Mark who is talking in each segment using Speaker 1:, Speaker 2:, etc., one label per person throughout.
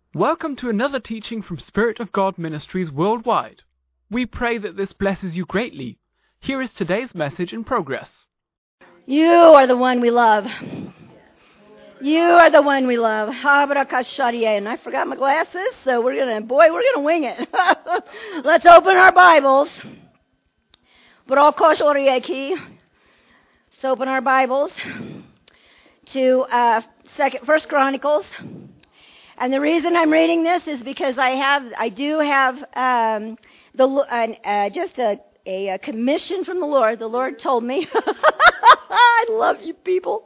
Speaker 1: Welcome to another teaching from Spirit of God Ministries worldwide. We pray that this blesses you greatly. Here is today's message in progress.
Speaker 2: You are the one we love. You are the one we love. And I forgot my glasses, so we're gonna wing it. Let's open our Bibles. Let's open our Bibles to First Chronicles. And the reason I'm reading this is because I do have just a commission from the Lord. The Lord told me, I love you people.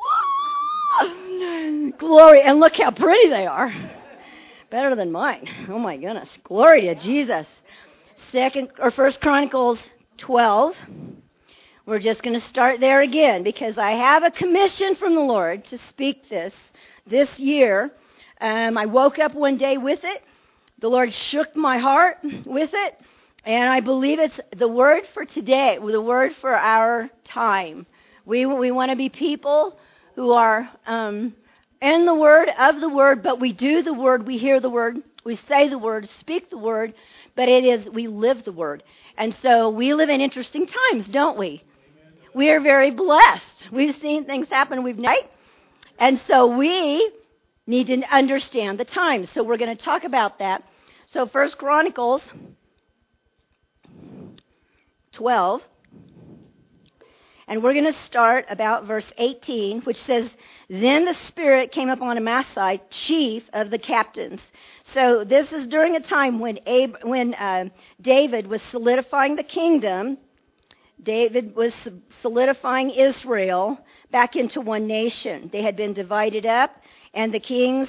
Speaker 2: Glory, and look how pretty they are. Better than mine. Oh my goodness. Glory to Jesus. First Chronicles 12. We're just going to start there again because I have a commission from the Lord to speak this year. I woke up one day with it. The Lord shook my heart with it. And I believe it's the word for today, the word for our time. We want to be people who are in the word, of the word, but we do the word, we hear the word, we say the word, speak the word, but we live the word. And so we live in interesting times, don't we? We are very blessed. We've seen things happen, and so we need to understand the times. So we're going to talk about that. So First Chronicles 12, and we're going to start about verse 18, which says, Then the Spirit came upon Amasai, chief of the captains. So this is during a time when David was solidifying the kingdom. David was solidifying Israel back into one nation. They had been divided up. And the kings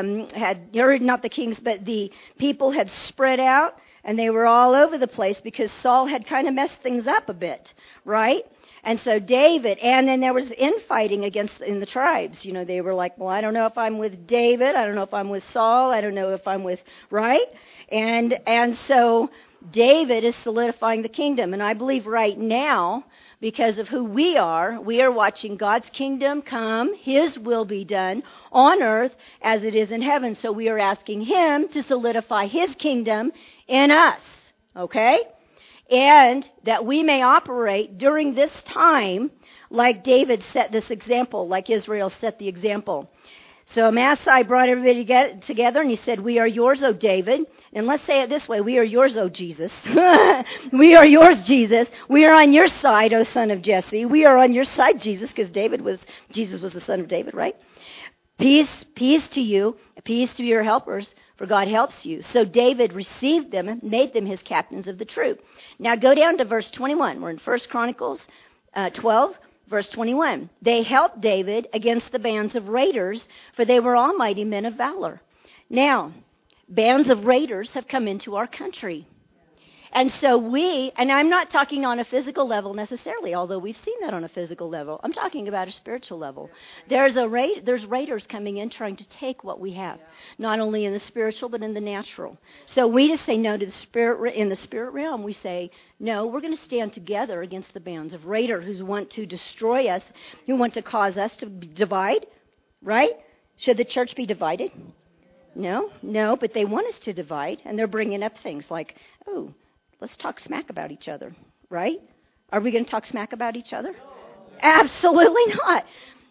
Speaker 2: the people had spread out, and they were all over the place because Saul had kind of messed things up a bit, right? And so David, and then there was infighting in the tribes. You know, they were like, well, I don't know if I'm with David, I don't know if I'm with Saul, I don't know if I'm with, right? And so David is solidifying the kingdom. And I believe right now, because of who we are watching God's kingdom come, His will be done on earth as it is in heaven. So we are asking Him to solidify His kingdom in us, okay? And that we may operate during this time like David set this example, like Israel set the example. So Amasai brought everybody together and he said, We are yours, O David. And let's say it this way, we are yours, O Jesus. We are yours, Jesus. We are on your side, O son of Jesse. We are on your side, Jesus, because Jesus was the son of David, right? Peace to you, peace to your helpers, for God helps you. So David received them and made them his captains of the troop. Now go down to verse 21. We're in 1 Chronicles 12. Verse 21, they helped David against the bands of raiders, for they were all mighty men of valor. Now, bands of raiders have come into our country. And so and I'm not talking on a physical level necessarily, although we've seen that on a physical level. I'm talking about a spiritual level. There's raiders coming in trying to take what we have, not only in the spiritual but in the natural. So we just say no to the spirit. In the spirit realm, we say no. We're going to stand together against the bands of raiders who want to destroy us, who want to cause us to divide. Right? Should the church be divided? No, but they want us to divide, and they're bringing up things like, let's talk smack about each other, right? Are we going to talk smack about each other? No. Absolutely not.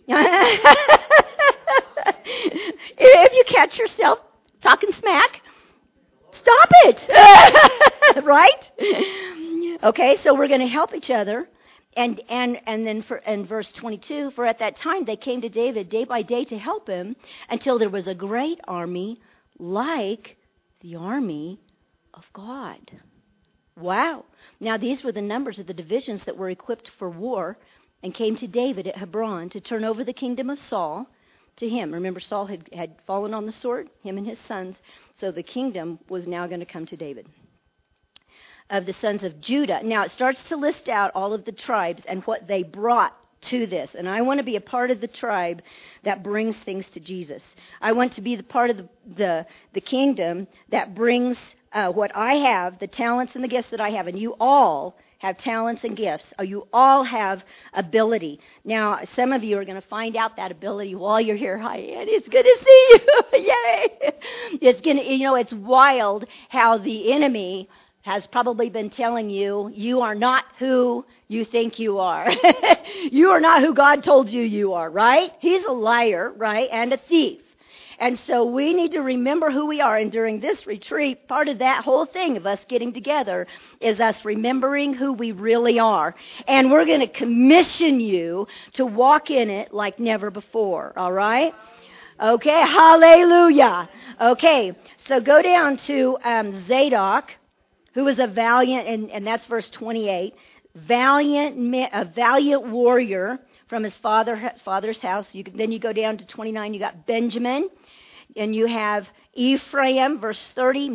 Speaker 2: If you catch yourself talking smack, stop it. Right? Okay, so we're going to help each other. And then in verse 22, for at that time they came to David day by day to help him until there was a great army like the army of God. Wow. Now these were the numbers of the divisions that were equipped for war and came to David at Hebron to turn over the kingdom of Saul to him. Remember, Saul had fallen on the sword, him and his sons, so the kingdom was now going to come to David. Of the sons of Judah. Now it starts to list out all of the tribes and what they brought to this. And I want to be a part of the tribe that brings things to Jesus. I want to be the part of the kingdom that brings what I have, the talents and the gifts that I have, and you all have talents and gifts. You all have ability. Now, some of you are going to find out that ability while you're here. Hi, Ann. It's good to see you. Yay. It's going to, it's wild how the enemy has probably been telling you, you are not who you think you are. You are not who God told you are, right? He's a liar, right? And a thief. And so we need to remember who we are. And during this retreat, part of that whole thing of us getting together is us remembering who we really are. And we're going to commission you to walk in it like never before. All right? Okay, hallelujah. Okay, so go down to Zadok, who was a valiant, and that's verse 28, a valiant warrior from his father's house. Then you go down to 29, you got Benjamin, and you have Ephraim, verse 30,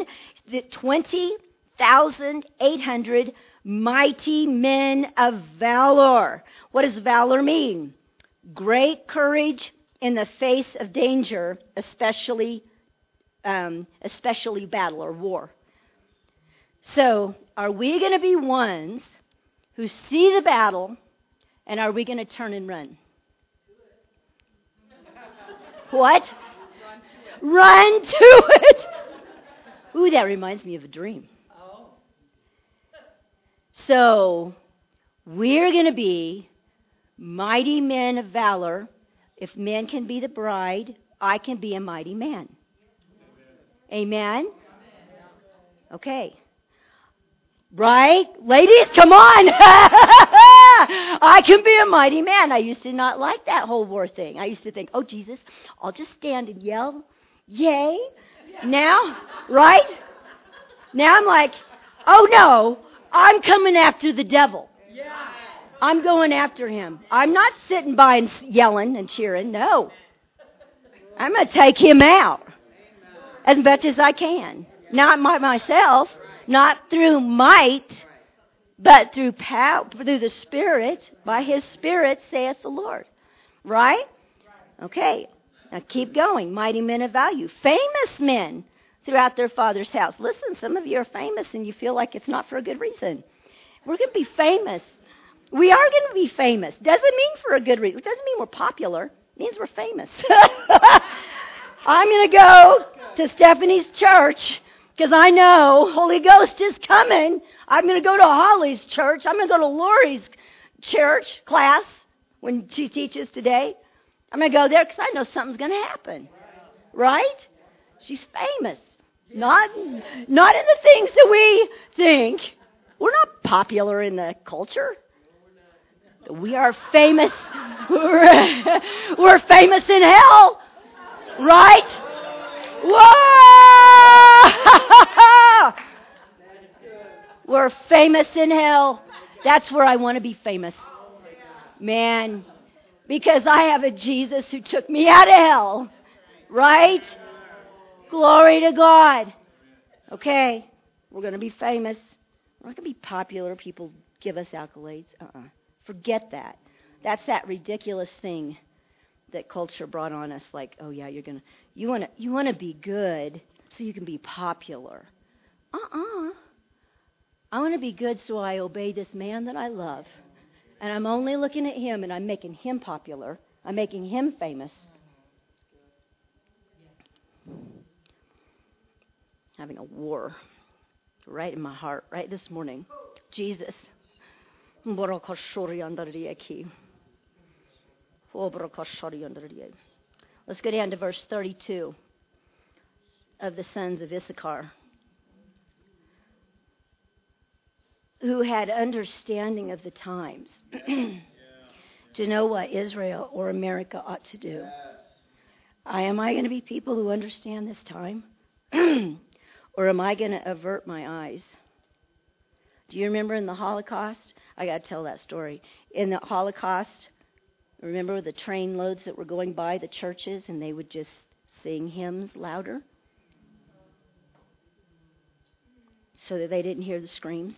Speaker 2: 20,800 mighty men of valor. What does valor mean? Great courage in the face of danger, especially battle or war. So, are we going to be ones who see the battle, and are we going to turn and run? What? Run to it. Ooh, that reminds me of a dream. So, we're going to be mighty men of valor. If men can be the bride, I can be a mighty man. Amen? Okay. Right? Ladies, come on! I can be a mighty man. I used to not like that whole war thing. I used to think, oh, Jesus, I'll just stand and yell, yay. Now, right? Now I'm like, oh, no, I'm coming after the devil. I'm going after him. I'm not sitting by and yelling and cheering. No. I'm going to take him out as much as I can. Not myself. Not through might, but through power, through the Spirit. By His Spirit, saith the Lord. Right? Okay. Now keep going. Mighty men of value. Famous men throughout their father's house. Listen, some of you are famous and you feel like it's not for a good reason. We're going to be famous. We are going to be famous. Doesn't mean for a good reason. It doesn't mean we're popular. It means we're famous. I'm going to go to Stephanie's church, because I know Holy Ghost is coming. I'm going to go to Holly's church. I'm going to go to Lori's church class when she teaches today. I'm going to go there because I know something's going to happen. Right? She's famous. Not in the things that we think. We're not popular in the culture. We are famous. We're famous in hell. Right? Whoa! We're famous in hell. That's where I want to be famous. Man, because I have a Jesus who took me out of hell. Right? Glory to God. Okay, we're going to be famous. We're not going to be popular. People give us accolades. Forget that. That's that ridiculous thing that culture brought on us, like, oh yeah, you want to be good so you can be popular. I want to be good so I obey this man that I love, and I'm only looking at him and I'm making him popular. I'm making him famous. Having a war right in my heart, right this morning. Jesus. Let's go down to verse 32 of the sons of Issachar, who had understanding of the times to know what Israel or America ought to do. Am I going to be people who understand this time? Or am I going to avert my eyes? Do you remember in the Holocaust? I got to tell that story. In the Holocaust, remember the train loads that were going by the churches and they would just sing hymns louder so that they didn't hear the screams?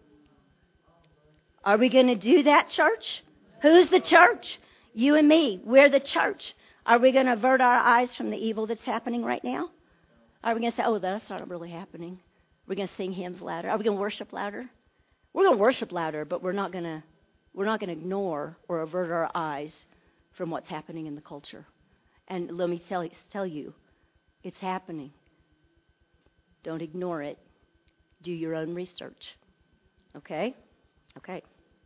Speaker 2: Are we going to do that, church? Who's the church? You and me. We're the church. Are we going to avert our eyes from the evil that's happening right now? Are we going to say, oh, that's not really happening? We're going to sing hymns louder. Are we going to worship louder? We're going to worship louder, but we're not going to ignore or avert our eyes from what's happening in the culture. And let me tell you, it's happening. Don't ignore it. Do your own research. Okay? Okay.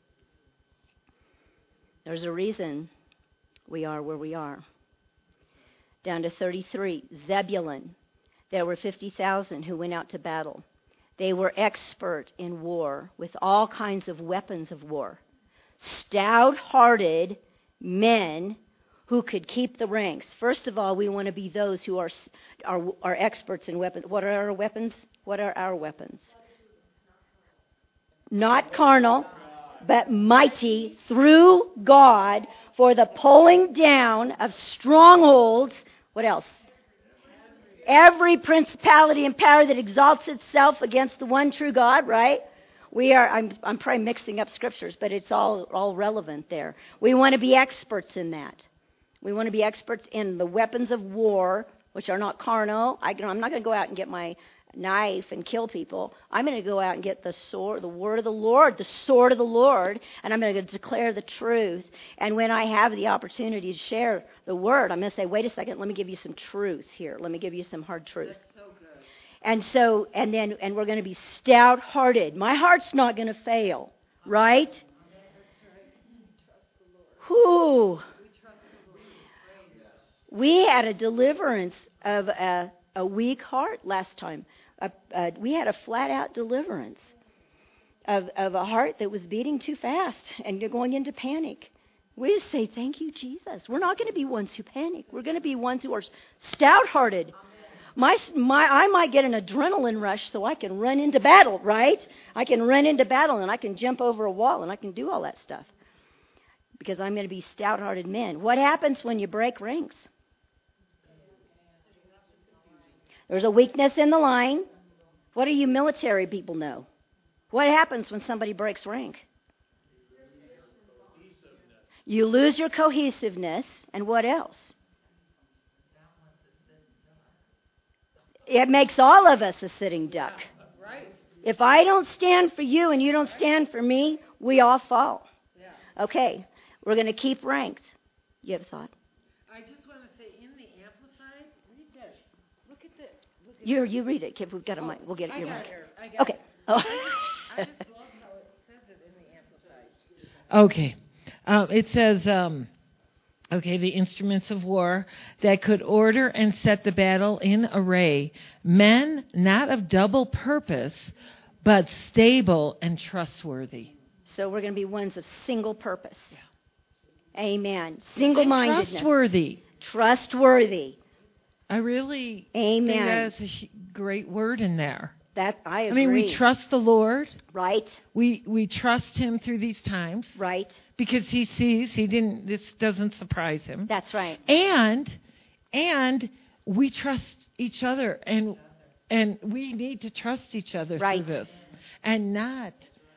Speaker 2: There's a reason we are where we are. Down to 33, Zebulun. There were 50,000 who went out to battle. They were expert in war with all kinds of weapons of war. Stout-hearted men who could keep the ranks. First of all, we want to be those who are experts in weapons. What are our weapons? What are our weapons? Not carnal, but mighty through God for the pulling down of strongholds. What else? Every principality and power that exalts itself against the one true God, right? I'm probably mixing up scriptures, but it's all relevant there. We want to be experts in that. We want to be experts in the weapons of war, which are not carnal. I'm not going to go out and get my knife and kill people. I'm going to go out and get the sword, the word of the Lord, the sword of the Lord, and I'm going to declare the truth. And when I have the opportunity to share the word, I'm going to say, wait a second, let me give you some truth here. Let me give you some hard truth. That's so good. And we're going to be stout-hearted. My heart's not going to fail, right? Whew. We had a deliverance of a weak heart last time. We had a flat-out deliverance of a heart that was beating too fast and you're going into panic. We just say, thank you, Jesus. We're not going to be ones who panic. We're going to be ones who are stout-hearted. I might get an adrenaline rush so I can run into battle, right? I can run into battle and I can jump over a wall and I can do all that stuff because I'm going to be stout-hearted men. What happens when you break ranks? There's a weakness in the line. What do you military people know? What happens when somebody breaks rank? You lose your cohesiveness, and what else? It makes all of us a sitting duck. If I don't stand for you and you don't stand for me, we all fall. Okay, we're going to keep ranks. You have a thought?
Speaker 3: I just want to say, in the Amplified, read this. Look at this.
Speaker 2: You read it, Kip. We've got a mic. We'll get it.
Speaker 3: I
Speaker 2: Your
Speaker 3: got
Speaker 2: mic.
Speaker 3: it here. I got
Speaker 2: Okay.
Speaker 3: it.
Speaker 2: Oh.
Speaker 3: I just love how it says it in the Amplified. Okay. It says, the instruments of war that could order and set the battle in array, men not of double purpose, but stable and trustworthy.
Speaker 2: So we're going to be ones of single purpose. Yeah. Amen. Single-mindedness. Trustworthy.
Speaker 3: I really
Speaker 2: think
Speaker 3: that's a great word in there.
Speaker 2: That I agree.
Speaker 3: I mean, we trust the Lord.
Speaker 2: Right.
Speaker 3: We trust Him through these times.
Speaker 2: Right.
Speaker 3: Because He sees, this doesn't surprise Him.
Speaker 2: That's right.
Speaker 3: And we trust each other, and we need to trust each other through this, and not,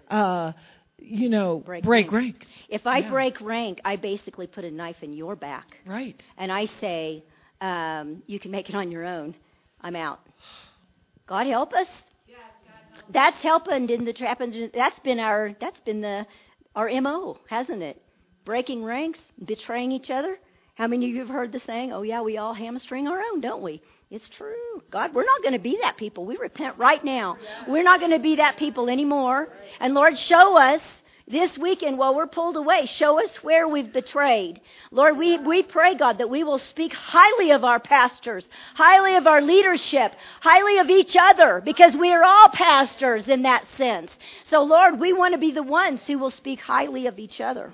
Speaker 3: break ranks.
Speaker 2: If I break rank, I basically put a knife in your back.
Speaker 3: Right.
Speaker 2: And I say, you can make it on your own. I'm out. God help us. Yes, God help us. That's helping in the trap. That's been our MO, hasn't it? Breaking ranks, betraying each other. How many of you have heard the saying, oh yeah, we all hamstring our own, don't we? It's true. God, we're not going to be that people. We repent right now. We're not going to be that people anymore. And Lord, show us this weekend while we're pulled away, show us where we've betrayed. Lord, we pray, God, that we will speak highly of our pastors, highly of our leadership, highly of each other, because we are all pastors in that sense. So, Lord, we want to be the ones who will speak highly of each other.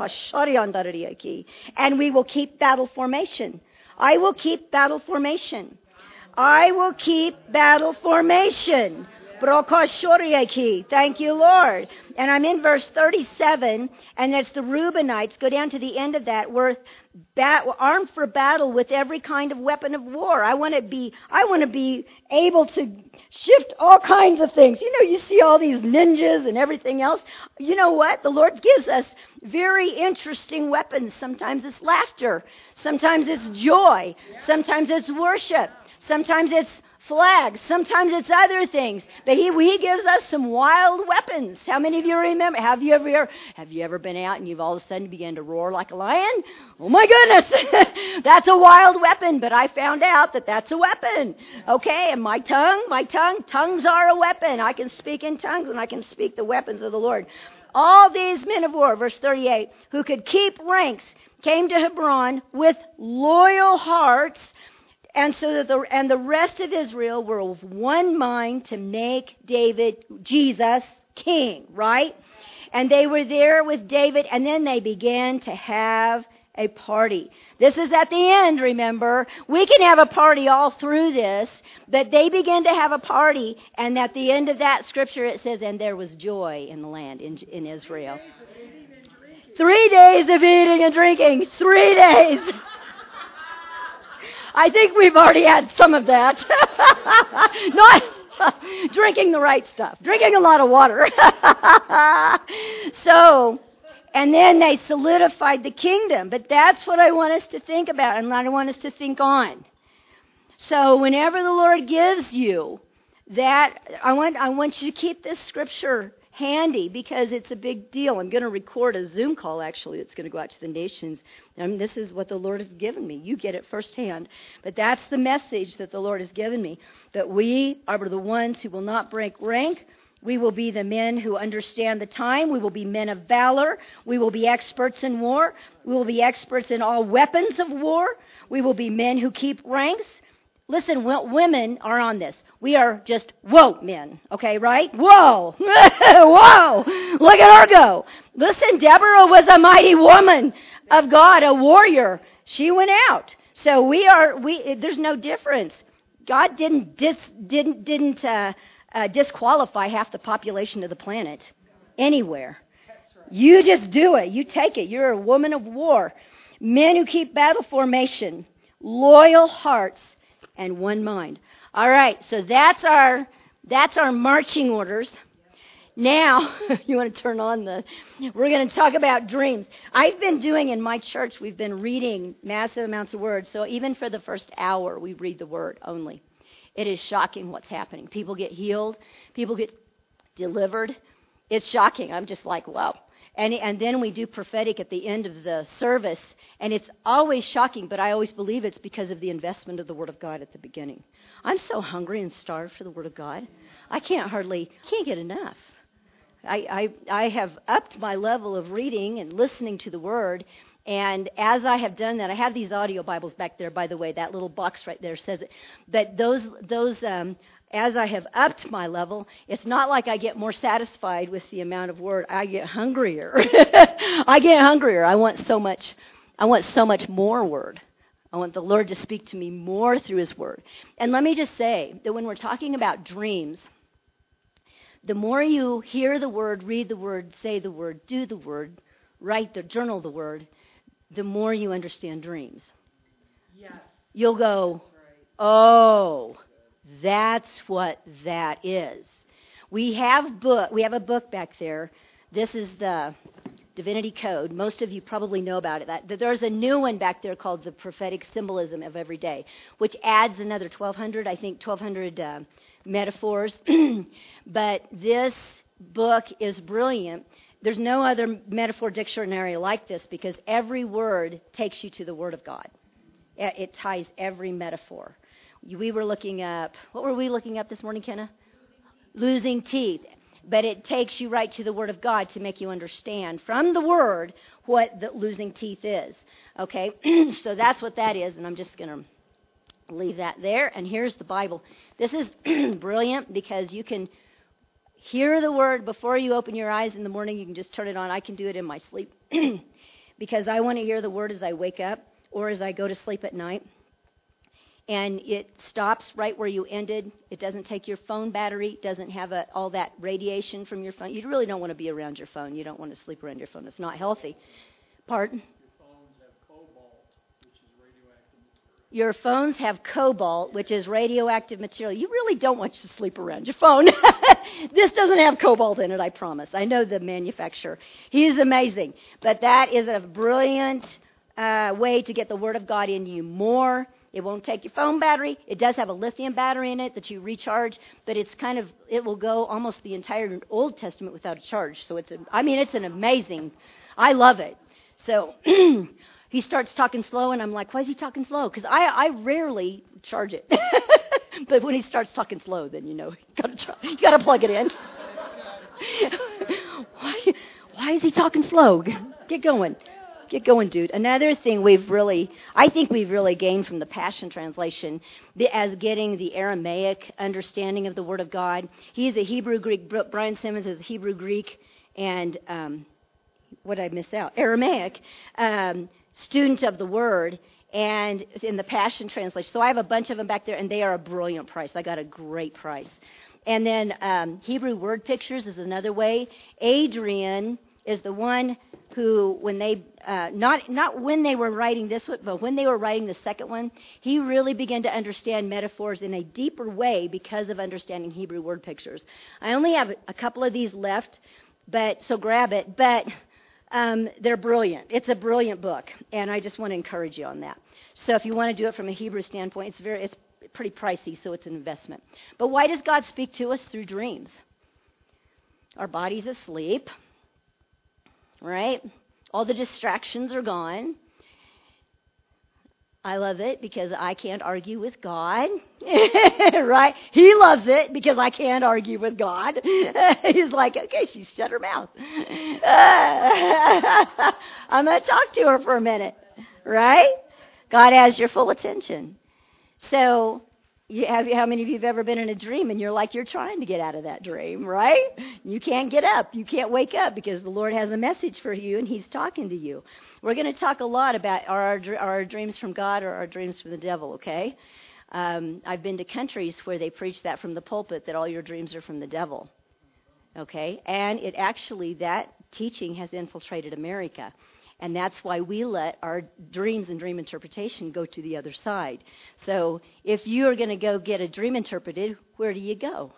Speaker 2: And we will keep battle formation. I will keep battle formation. I will keep battle formation. Thank you, Lord. And I'm in verse 37, and it's the Reubenites. Go down to the end of that. We're armed for battle with every kind of weapon of war. I want to be able to shift all kinds of things. You see all these ninjas and everything else. You know what? The Lord gives us very interesting weapons. Sometimes it's laughter. Sometimes it's joy. Sometimes it's worship. Sometimes it's flags. Sometimes it's other things. But he gives us some wild weapons. How many of you remember? Have you ever been out and you've all of a sudden began to roar like a lion? Oh my goodness. That's a wild weapon, but I found out that that's a weapon. Okay, and tongues are a weapon. I can speak in tongues and I can speak the weapons of the Lord. All these men of war, verse 38, who could keep ranks, came to Hebron with loyal hearts, and so that the rest of Israel were of one mind to make Jesus king, right? And they were there with David, and then they began to have a party. This is at the end, remember. We can have a party all through this, but they began to have a party, and at the end of that scripture it says, and there was joy in the land, in Israel. 3 days of eating and drinking. 3 days. I think we've already had some of that. Not drinking the right stuff. Drinking a lot of water. So, and then they solidified the kingdom. But that's what I want us to think about and I want us to think on. So whenever the Lord gives you that, I want you to keep this scripture handy because it's a big deal. I'm going to record a Zoom call, actually. It's going to go out to the nations. And this is what the Lord has given me. You get it firsthand. But that's the message that the Lord has given me. That we are the ones who will not break rank. We will be the men who understand the time. We will be men of valor. We will be experts in war. We will be experts in all weapons of war. We will be men who keep ranks. Listen, women are on this. We are just whoa men, okay, right? Whoa! Whoa! Look at her go. Listen, Deborah was a mighty woman of God, a warrior. She went out. So there's no difference. God didn't disqualify half the population of the planet anywhere. You just do it. You take it. You're a woman of war. Men who keep battle formation, loyal hearts, and one mind. All right, so that's our marching orders. Now, you want to turn on we're going to talk about dreams. I've been doing in my church, we've been reading massive amounts of words. So even for the first hour, we read the word only. It is shocking what's happening. People get healed. People get delivered. It's shocking. I'm just like, wow. And then we do prophetic at the end of the service. And it's always shocking, but I always believe it's because of the investment of the Word of God at the beginning. I'm so hungry and starved for the Word of God. I can't get enough. I have upped my level of reading and listening to the Word. And as I have done that, I have these audio Bibles back there, by the way. That little box right there says it. But as I have upped my level, it's not like I get more satisfied with the amount of word. I get hungrier. I want so much more word. I want the Lord to speak to me more through His word. And let me just say that when we're talking about dreams, the more you hear the word, read the word, say the word, do the word, journal the word, the more you understand dreams.
Speaker 3: Yes.
Speaker 2: You'll go, oh, that's what that is. We have a book back there. This is the Divinity Code. Most of you probably know about it. That there's a new one back there called the Prophetic Symbolism of Every Day, which adds another 1,200 metaphors. But this book is brilliant. There's no other metaphor dictionary like this because every word takes you to the Word of God. It ties every metaphor. We were looking up, what were we looking up this morning, Kenna? Losing teeth. But it takes you right to the Word of God to make you understand from the Word what the losing teeth is. Okay, so that's what that is, and I'm just going to leave that there. And here's the Bible. This is brilliant because you can hear the Word before you open your eyes in the morning. You can just turn it on. I can do it in my sleep because I want to hear the Word as I wake up or as I go to sleep at night. And it stops right where you ended. It doesn't take your phone battery. It doesn't have all that radiation from your phone. You really don't want to be around your phone. You don't want to sleep around your phone. It's not healthy. Pardon? Your phones have cobalt, which is radioactive material. You really don't want to sleep around your phone. This doesn't have cobalt in it, I promise. I know the manufacturer. He's amazing. But that is a brilliant way to get the Word of God into you more. It won't take your phone battery. It does have a lithium battery in it that you recharge, but it will go almost the entire Old Testament without a charge. So it's an amazing, I love it. So he starts talking slow, and I'm like, why is he talking slow? Because I rarely charge it. But when he starts talking slow, then you gotta plug it in. Why is he talking slow? Get going. Get going, dude. Another thing I think we've really gained from the Passion Translation as getting the Aramaic understanding of the Word of God. He's a Hebrew Greek. Brian Simmons is Hebrew Greek and what did I miss out? Aramaic student of the Word, and in the Passion Translation. So I have a bunch of them back there, and they are a brilliant price. I got a great price. And then Hebrew Word Pictures is another way. Adrian is the one who, when they, not when they were writing this one, but when they were writing the second one, he really began to understand metaphors in a deeper way because of understanding Hebrew Word Pictures. I only have a couple of these left, so grab it. But they're brilliant. It's a brilliant book, and I just want to encourage you on that. So if you want to do it from a Hebrew standpoint, it's pretty pricey, so it's an investment. But why does God speak to us through dreams? Our body's asleep, right? All the distractions are gone. I love it because I can't argue with God, right? He loves it because I can't argue with God. He's like, okay, she's shut her mouth. I'm going to talk to her for a minute, right? God has your full attention. So, how many of you have ever been in a dream and you're trying to get out of that dream, right? You can't get up. You can't wake up because the Lord has a message for you and He's talking to you. We're going to talk a lot about our dreams from God or our dreams from the devil, okay? I've been to countries where they preach that from the pulpit, that all your dreams are from the devil, okay? And that teaching has infiltrated America. And that's why we let our dreams and dream interpretation go to the other side. So if you are going to go get a dream interpreted, where do you go?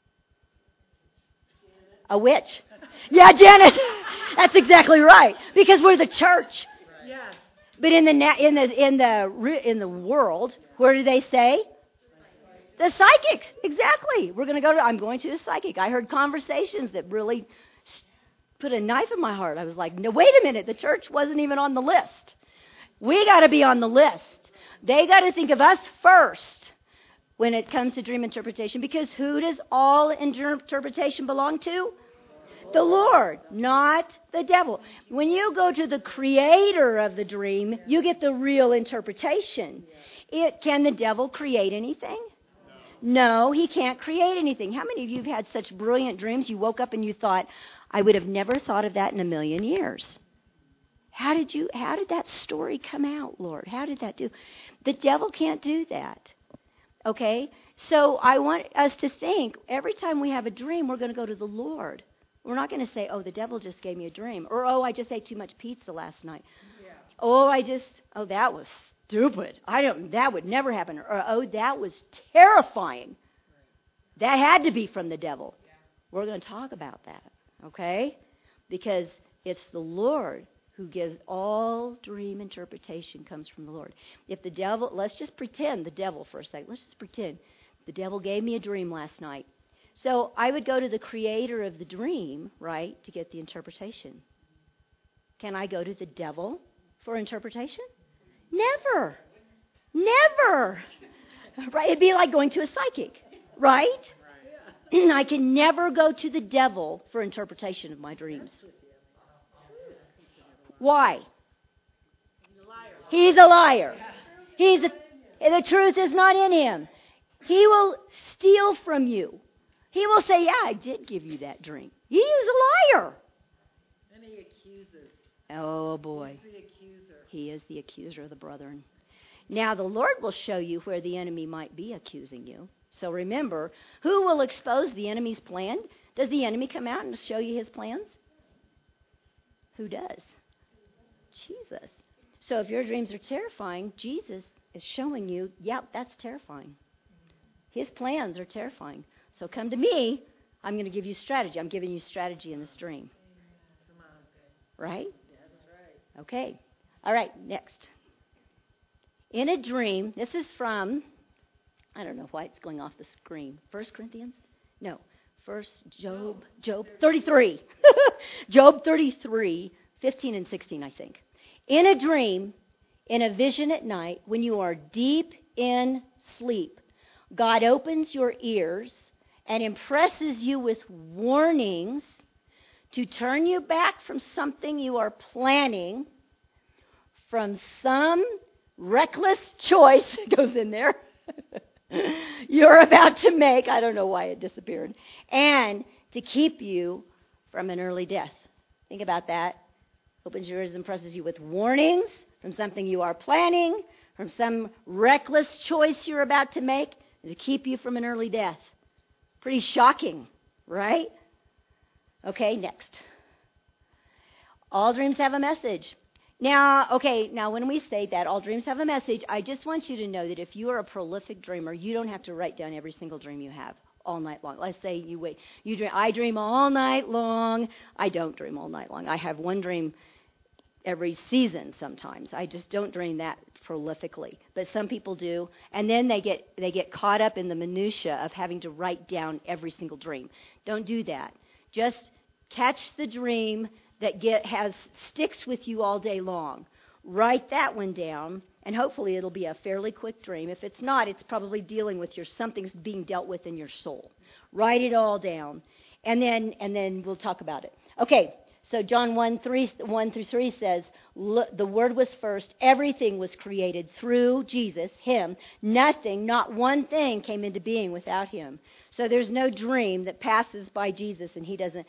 Speaker 2: A witch. Yeah, Janet. That's exactly right. Because we're the church.
Speaker 3: Yes.
Speaker 2: But in the world, where do they say? The psychic. Exactly. I'm going to a psychic. I heard conversations that really put a knife in my heart. I was like, no, wait a minute. The church wasn't even on the list. We got to be on the list. They got to think of us first when it comes to dream interpretation, because who does all interpretation belong to? The Lord, not the devil. When you go to the creator of the dream, you get the real interpretation. Can the devil create anything? No, he can't create anything. How many of you have had such brilliant dreams you woke up and you thought, I would have never thought of that in a million years? How did that story come out, Lord? How did that do? The devil can't do that. Okay? So I want us to think every time we have a dream, we're going to go to the Lord. We're not going to say, the devil just gave me a dream. Or, I just ate too much pizza last night. Yeah. That was stupid. That would never happen. Or, that was terrifying. That had to be from the devil. We're going to talk about that. Okay? Because it's the Lord who gives all dream interpretation comes from the Lord. If the devil, let's just pretend the devil for a second. Let's just pretend the devil gave me a dream last night. So I would go to the creator of the dream, right, to get the interpretation. Can I go to the devil for interpretation? Never. Never. Right? It'd be like going to a psychic, right? I can never go to the devil for interpretation of my dreams. Why? He's a liar. The truth is not in him. He will steal from you. He will say, I did give you that dream. He is a liar.
Speaker 3: And he accuses.
Speaker 2: Oh, boy.
Speaker 3: He's the accuser.
Speaker 2: He is the accuser of the brethren. Now, the Lord will show you where the enemy might be accusing you. So remember, who will expose the enemy's plan? Does the enemy come out and show you his plans? Who does? Jesus. So if your dreams are terrifying, Jesus is showing you, that's terrifying. His plans are terrifying. So come to me. I'm going to give you strategy. I'm giving you strategy in this dream. Right?
Speaker 3: That's right.
Speaker 2: Okay. All right, next. In a dream, this is from, I don't know why it's going off the screen. 1 Corinthians? No. Job 33. Job 33, 15 and 16, I think. In a dream, in a vision at night, when you are deep in sleep, God opens your ears and impresses you with warnings to turn you back from something you are planning, from some reckless choice, goes in there, you're about to make. I don't know why it disappeared. And to keep you from an early death. Think about that. Opens your ears and impresses you with warnings from something you are planning, from some reckless choice you're about to make, to keep you from an early death. Pretty shocking, right? Okay, next. All dreams have a message. Now, when we say that all dreams have a message, I just want you to know that if you are a prolific dreamer, you don't have to write down every single dream you have all night long. Let's say you dream. I dream all night long. I don't dream all night long. I have one dream every season sometimes. I just don't dream that prolifically. But some people do, and then they get caught up in the minutia of having to write down every single dream. Don't do that. Just catch the dream that sticks with you all day long. Write that one down, and hopefully it'll be a fairly quick dream. If it's not, it's probably dealing with something's being dealt with in your soul. Write it all down, and then we'll talk about it. Okay, so John 1 through 3 says, the Word was first. Everything was created through Jesus, Him. Nothing, not one thing came into being without Him. So there's no dream that passes by Jesus, and He doesn't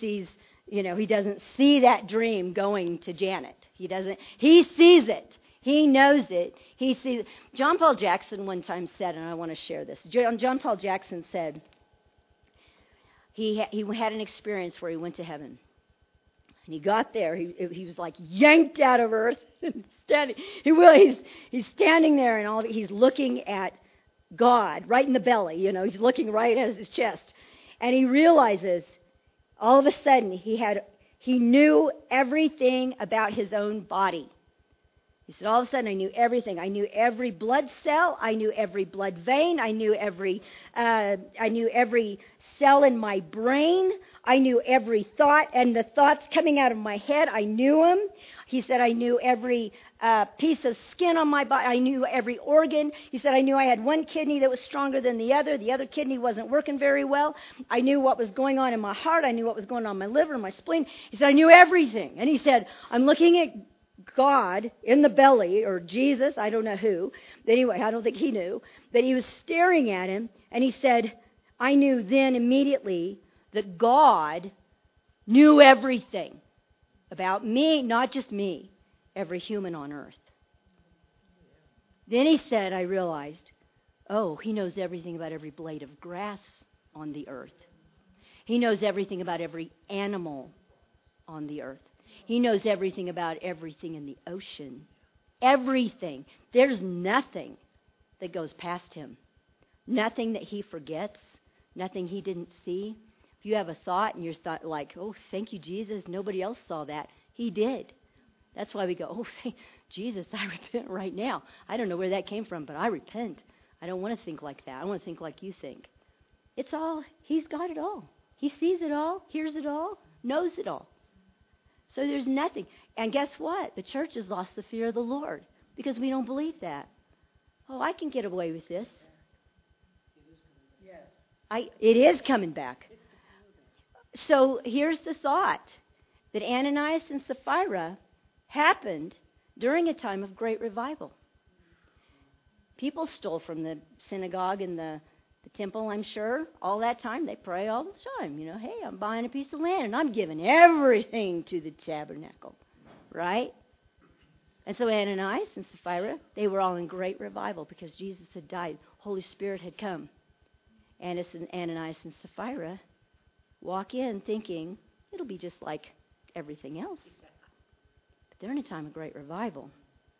Speaker 2: see that dream going to Janet. He sees it. He knows it. He sees it. John Paul Jackson one time said, and I want to share this. John Paul Jackson said he had an experience where he went to heaven. And he got there. He was like yanked out of earth. He's standing there, and he's looking at God right in the belly. He's looking right at his chest. And he realizes all of a sudden he knew everything about his own body. He said, all of a sudden I knew everything. I knew every blood cell. I knew every blood vein. I knew every cell in my brain. I knew every thought, and the thoughts coming out of my head, I knew them. He said, I knew every piece of skin on my body. I knew every organ. He said, I knew I had one kidney that was stronger than the other. The other kidney wasn't working very well. I knew what was going on in my heart. I knew what was going on in my liver and my spleen. He said, I knew everything. And he said, I'm looking at God in the belly, or Jesus, I don't know who. But anyway, I don't think he knew. But he was staring at him, and he said, I knew then immediately that God knew everything about me, not just me, every human on earth. Then he said, I realized, he knows everything about every blade of grass on the earth. He knows everything about every animal on the earth. He knows everything about everything in the ocean. Everything. There's nothing that goes past him. Nothing that he forgets. Nothing he didn't see. If you have a thought and you're like, thank you, Jesus, nobody else saw that. He did. That's why we go, thank Jesus, I repent right now. I don't know where that came from, but I repent. I don't want to think like that. I want to think like you think. It's all, he's got it all. He sees it all, hears it all, knows it all. So there's nothing. And guess what? The church has lost the fear of the Lord because we don't believe that. I can get away with this. It is coming back. So here's the thought, that Ananias and Sapphira happened during a time of great revival. People stole from the synagogue and the temple, I'm sure. All that time, they pray all the time. Hey, I'm buying a piece of land and I'm giving everything to the tabernacle, right? And so Ananias and Sapphira, they were all in great revival because Jesus had died. Holy Spirit had come. And Ananias and Sapphira walk in thinking it'll be just like everything else. But they're in a time of great revival.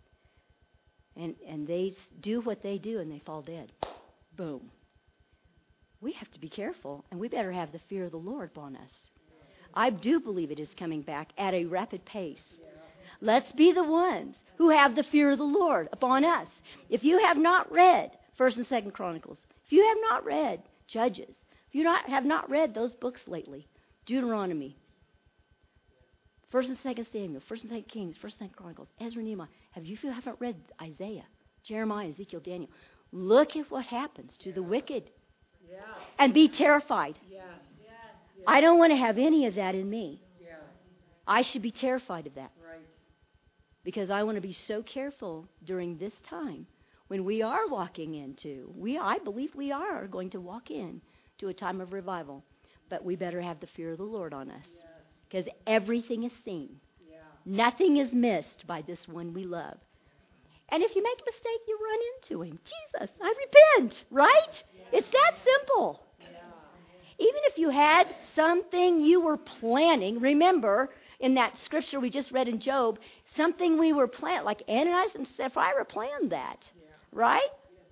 Speaker 2: And they do what they do and they fall dead. Boom. We have to be careful, and we better have the fear of the Lord upon us. I do believe it is coming back at a rapid pace. Let's be the ones who have the fear of the Lord upon us. If you have not read 1st and 2nd Chronicles, if you have not read Judges, if you have not read those books lately, Deuteronomy, 1st and 2nd Samuel, 1st and 2nd Kings, 1st and 2nd Chronicles, Ezra, Nehemiah, if you haven't read Isaiah, Jeremiah, Ezekiel, Daniel, look at what happens to the wicked. Yeah. And be terrified. Yes. Yes. I don't want to have any of that in me. Yeah. I should be terrified of that. Right. Because I want to be so careful during this time when we are walking into, I believe we are going to walk in to a time of revival. But we better have the fear of the Lord on us. Because everything is seen. Yeah. Nothing is missed by this one we love. And if you make a mistake, you run into him. Jesus, I repent, right? Yeah. It's that simple. Yeah. Even if you had something you were planning, remember in that scripture we just read in Job, something we were planning, like Ananias and Sapphira planned that, right?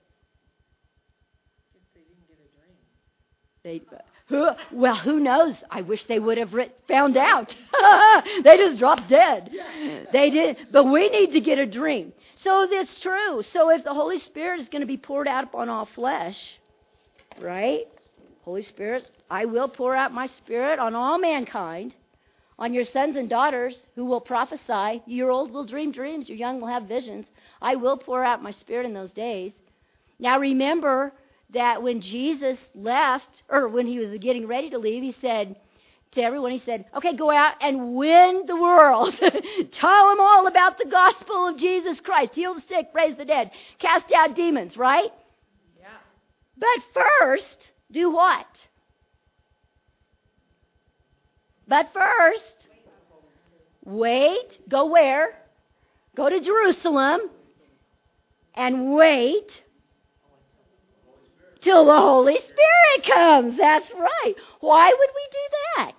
Speaker 2: Who knows? I wish they would have found out. They just dropped dead. They did. But we need to get a dream. So that's true. So if the Holy Spirit is going to be poured out upon all flesh, right? Holy Spirit, I will pour out my Spirit on all mankind, on your sons and daughters who will prophesy. Your old will dream dreams. Your young will have visions. I will pour out my Spirit in those days. Now remember that when Jesus left, or when he was getting ready to leave, he said to everyone, he said, okay, go out and win the world. Tell them all about the gospel of Jesus Christ. Heal the sick, raise the dead, cast out demons, right? Yeah. But first, do what? But first, wait. Go where? Go to Jerusalem and wait till the Holy Spirit comes. That's right. Why would we do that?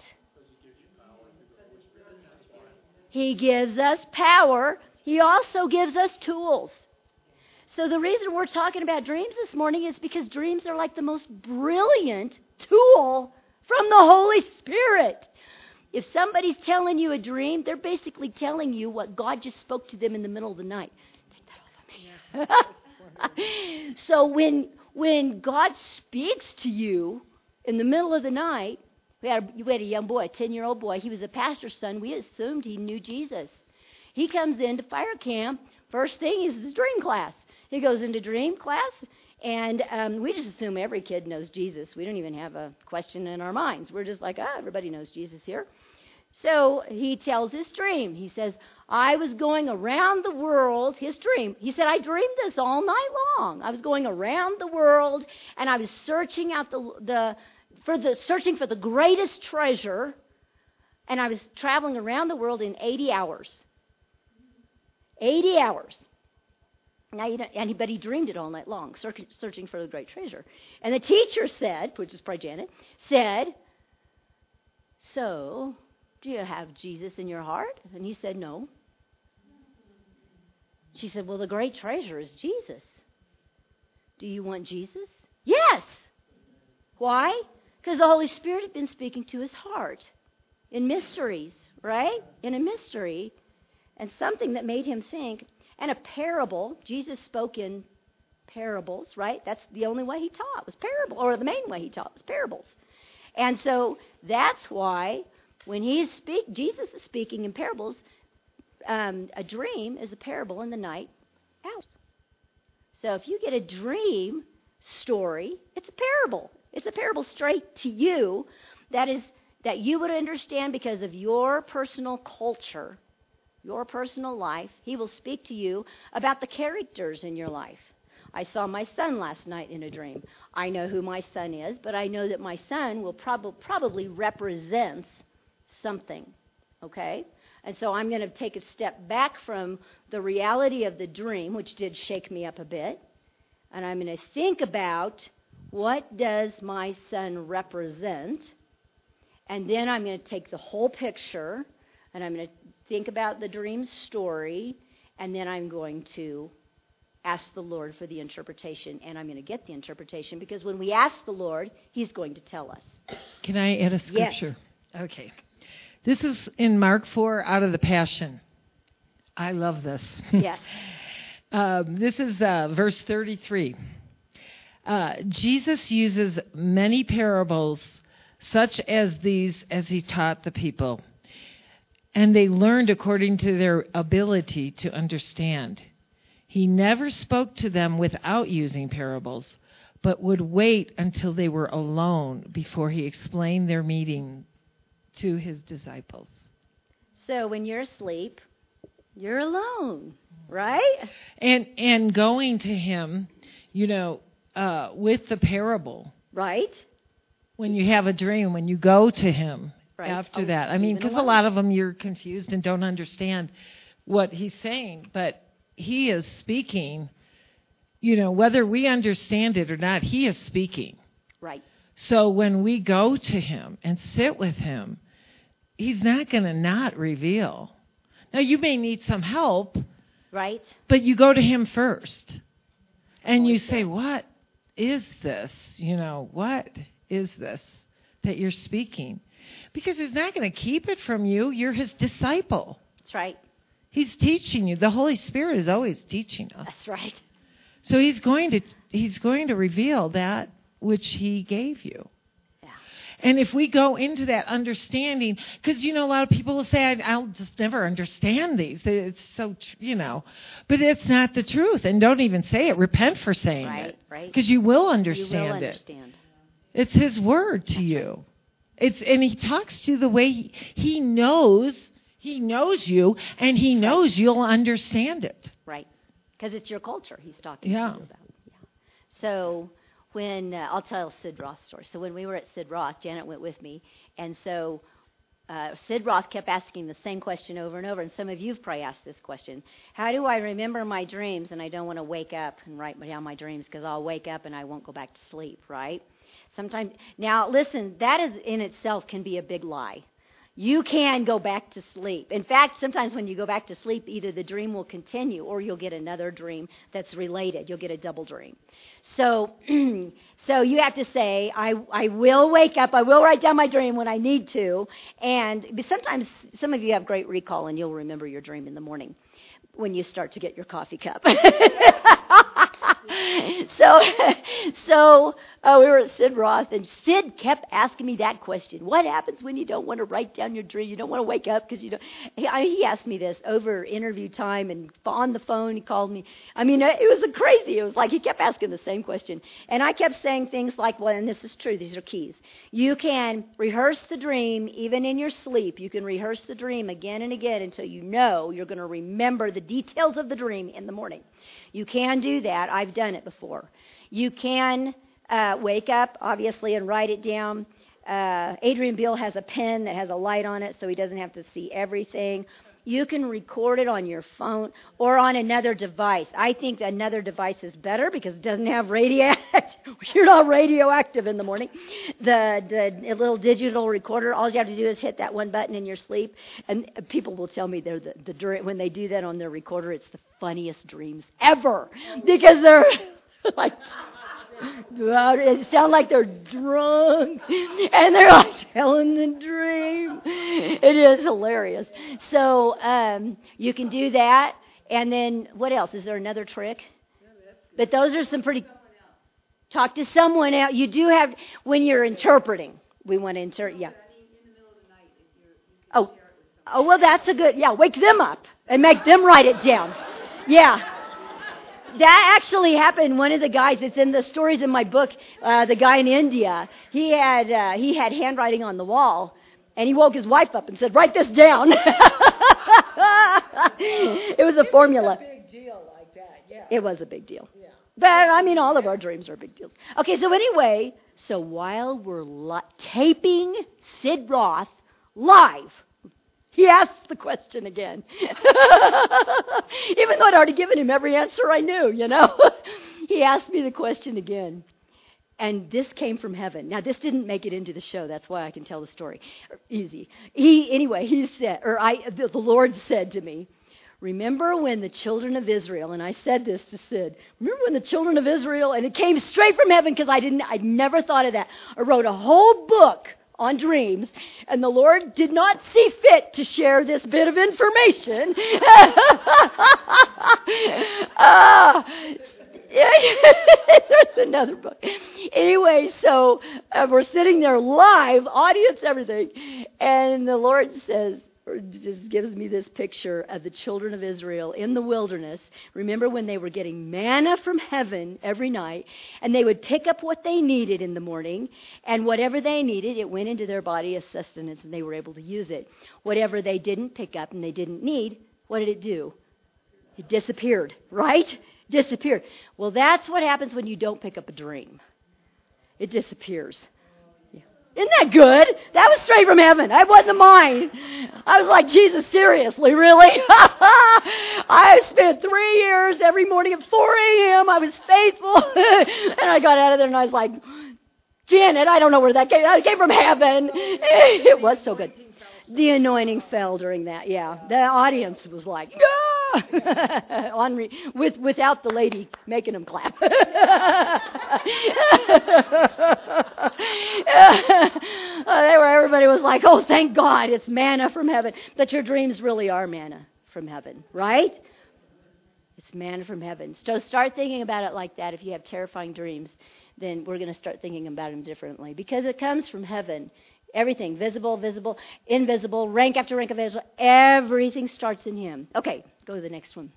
Speaker 2: He gives us power. He also gives us tools. So the reason we're talking about dreams this morning is because dreams are like the most brilliant tool from the Holy Spirit. If somebody's telling you a dream, they're basically telling you what God just spoke to them in the middle of the night. Take that off of me. So when God speaks to you in the middle of the night, we had a young boy, a 10-year-old boy. He was a pastor's son. We assumed he knew Jesus. He comes into fire camp. First thing is his dream class. He goes into dream class, and we just assume every kid knows Jesus. We don't even have a question in our minds. We're just like, everybody knows Jesus here. So he tells his dream. He says, I was going around the world, his dream. He said, I dreamed this all night long. I was going around the world, and I was searching out searching for the greatest treasure, and I was traveling around the world in 80 hours. 80 hours. Now but he dreamed it all night long, searching for the great treasure. And the teacher said, which is probably Janet, said, so, do you have Jesus in your heart? And he said, no. She said, well, the great treasure is Jesus. Do you want Jesus? Yes. Why? Because the Holy Spirit had been speaking to his heart in mysteries, right? In a mystery, and something that made him think. And a parable, Jesus spoke in parables, right? That's the only way he taught, was parable, or the main way he taught was parables. And so that's why when Jesus is speaking in parables, a dream is a parable in the night hours. So if you get a dream story, it's a parable. It's a parable straight to you that you would understand because of your personal culture, your personal life. He will speak to you about the characters in your life. I saw my son last night in a dream. I know who my son is, but I know that my son will probably represents something, okay? And so I'm going to take a step back from the reality of the dream, which did shake me up a bit, and I'm going to think about what does my son represent, and then I'm going to take the whole picture, and I'm going to think about the dream story, and then I'm going to ask the Lord for the interpretation, and I'm going to get the interpretation, because when we ask the Lord, he's going to tell us.
Speaker 3: Can I add a scripture?
Speaker 2: Yes.
Speaker 3: Okay. This is in Mark 4 out of the Passion. I love this.
Speaker 2: Yes.
Speaker 3: This is verse 33. Jesus uses many parables such as these as he taught the people, and they learned according to their ability to understand. He never spoke to them without using parables, but would wait until they were alone before he explained their meaning to his disciples.
Speaker 2: So when you're asleep, you're alone, right?
Speaker 3: And going to him, with the parable.
Speaker 2: Right.
Speaker 3: When you have a dream, when you go to him after that. I mean, because a lot of them you're confused and don't understand what he's saying, but he is speaking, whether we understand it or not, he is speaking.
Speaker 2: Right.
Speaker 3: So when we go to him and sit with him, he's not going to not reveal. Now, you may need some help.
Speaker 2: Right.
Speaker 3: But you go to him first. And you say, what is this? What is this that you're speaking? Because he's not going to keep it from you. You're his disciple.
Speaker 2: That's right.
Speaker 3: He's teaching you. The Holy Spirit is always teaching us.
Speaker 2: That's right.
Speaker 3: So he's going to reveal that which he gave you.
Speaker 2: Yeah.
Speaker 3: And if we go into that understanding, because, a lot of people will say, I'll just never understand these. It's so, but it's not the truth. And don't even say it. Repent for saying it.
Speaker 2: Right.
Speaker 3: Because you will understand
Speaker 2: You will
Speaker 3: it.
Speaker 2: understand.
Speaker 3: It's his word to you. And he talks to you the way he knows you, and he knows you'll understand it.
Speaker 2: Right. Because it's your culture he's talking to you about. Yeah. So when, I'll tell Sid Roth's story. So when we were at Sid Roth, Janet went with me, and so Sid Roth kept asking the same question over and over, and some of you have probably asked this question. How do I remember my dreams, and I don't want to wake up and write down my dreams because I'll wake up and I won't go back to sleep, right? Sometimes, now listen, that is in itself can be a big lie. You can go back to sleep. In fact, sometimes when you go back to sleep, either the dream will continue or you'll get another dream that's related. You'll get a double dream. So so you have to say, I will wake up, I will write down my dream when I need to. And sometimes some of you have great recall and you'll remember your dream in the morning when you start to get your coffee cup. So we were at Sid Roth, and Sid kept asking me that question. What happens when you don't want to write down your dream? You don't want to wake up because you don't. He asked me this over interview time and on the phone. He called me. I mean, it was crazy. It was like he kept asking the same question. And I kept saying things like, well, and this is true. These are keys. You can rehearse the dream even in your sleep. You can rehearse the dream again and again until you know you're going to remember the details of the dream in the morning. You can do that. I've done it before. You can wake up, obviously, and write it down. Adrian Beale has a pen that has a light on it so he doesn't have to see everything. You can record it on your phone or on another device. I think another device is better because it doesn't have you're not radioactive in the morning. The little digital recorder, all you have to do is hit that one button in your sleep. And people will tell me when they do that on their recorder, it's the funniest dreams ever because they're like... It sounds like they're drunk, and they're like telling the dream. It is hilarious. So you can do that, and then what else? Is there another trick? But those are some pretty. Talk to someone else. You do have when you're interpreting. We want to insert. Yeah. Oh, well, that's a good. Yeah, wake them up and make them write it down. Yeah. That actually happened. One of the guys, it's in the stories in my book, the guy in India, he had handwriting on the wall, and he woke his wife up and said, write this down. It was a formula.
Speaker 3: It was a big deal like that, yeah.
Speaker 2: It was a big deal.
Speaker 3: Yeah.
Speaker 2: But, I mean, all of our dreams are big deals. Okay, so anyway, while we're taping Sid Roth live, he asked the question again. Even though I'd already given him every answer I knew, He asked me the question again. And this came from heaven. Now, this didn't make it into the show. That's why I can tell the story easy. He said, the Lord said to me, remember when the children of Israel, and I said this to Sid, remember when the children of Israel, and it came straight from heaven because I'd never thought of that. I wrote a whole book on dreams, and the Lord did not see fit to share this bit of information. There's another book. Anyway, so we're sitting there live, audience, everything, and the Lord says, just gives me this picture of the children of Israel in the wilderness. Remember when they were getting manna from heaven every night, and they would pick up what they needed in the morning, and whatever they needed, it went into their body as sustenance, and they were able to use it. Whatever they didn't pick up and they didn't need, what did it do? It disappeared, right? Disappeared. Well, that's what happens when you don't pick up a dream. It disappears. Isn't that good? That was straight from heaven. That wasn't mine. I was like, Jesus, seriously, really? I spent 3 years every morning at 4 a.m. I was faithful. And I got out of there and I was like, Janet, I don't know where that came. That came from heaven. It was so good. The anointing fell during that, yeah. The audience was like, yeah! Without the lady making them clap. Everybody was like, oh, thank God, it's manna from heaven. But your dreams really are manna from heaven, right? It's manna from heaven. So start thinking about it like that. If you have terrifying dreams, then we're going to start thinking about them differently. Because it comes from heaven. Everything, visible, invisible, rank after rank of invisible, everything starts in Him. Okay, go to the next one.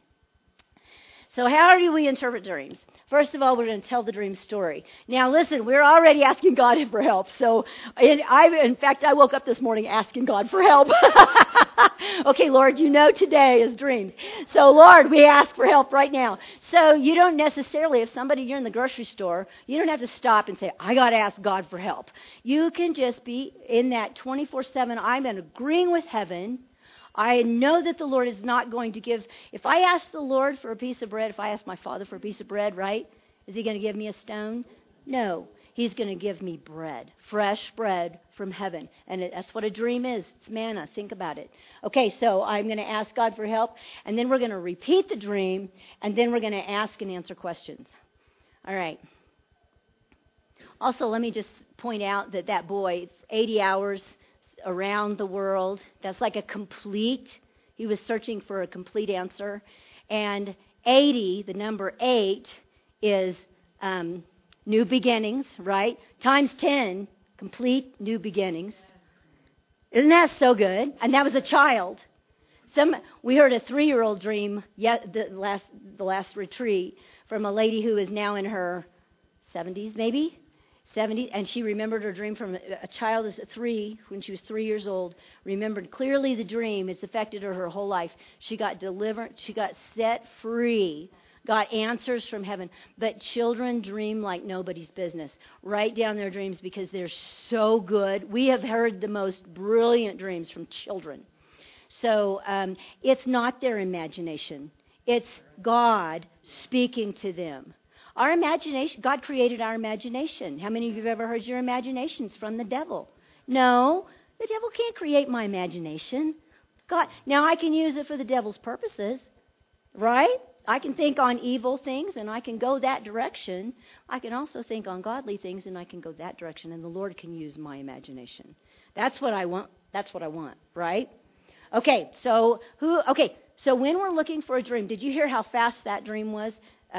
Speaker 2: So how do we interpret dreams? First of all, we're going to tell the dream story. Now listen, we're already asking God for help. So in fact, I woke up this morning asking God for help. Okay, Lord, you know today is dreams. So Lord, we ask for help right now. So you don't necessarily, if you're in the grocery store, you don't have to stop and say, I got to ask God for help. You can just be in that 24/7, I'm agreeing with heaven. I know that the Lord is not going to give. If I ask the Lord for a piece of bread, if I ask my Father for a piece of bread, right? Is He going to give me a stone? No. He's going to give me bread, fresh bread from heaven. And that's what a dream is. It's manna. Think about it. Okay, so I'm going to ask God for help, and then we're going to repeat the dream, and then we're going to ask and answer questions. All right. Also, let me just point out that boy, 80 hours around the world. That's like he was searching for a complete answer. And 80, the number 8, is new beginnings, right? Times 10, complete new beginnings. Isn't that so good? And that was a child. We heard a 3-year-old dream the last retreat from a lady who is now in her 70s, maybe? 70, and she remembered her dream from a child as 3, when she was 3 years old, remembered clearly the dream. It's affected her whole life. She got delivered, she got set free, got answers from heaven. But children dream like nobody's business. Write down their dreams because they're so good. We have heard the most brilliant dreams from children. So it's not their imagination. It's God speaking to them. Our imagination, God created our imagination. How many of you have ever heard your imagination's from the devil? No, the devil can't create my imagination. God, now I can use it for the devil's purposes, right? I can think on evil things and I can go that direction. I can also think on godly things and I can go that direction, and the Lord can use my imagination. That's what I want. That's what I want, right? Okay, so when we're looking for a dream, did you hear how fast that dream was?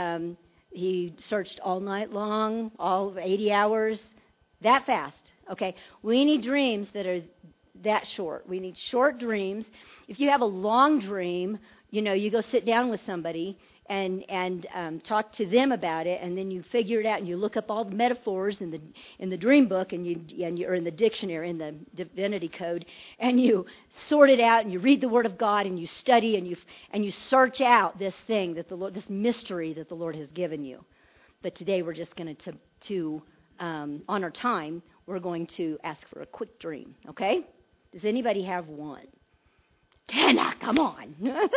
Speaker 2: He searched all night long, all 80 hours, that fast. Okay, we need dreams that are that short. We need short dreams. If you have a long dream, you go sit down with somebody and talk to them about it, and then you figure it out, and you look up all the metaphors in the dream book, or in the dictionary, in the divinity code, and you sort it out, and you read the Word of God, and you study, and you search out this thing that the Lord, this mystery that the Lord has given you. But today we're just going to honor time. We're going to ask for a quick dream. Okay? Does anybody have one? Hannah, come on.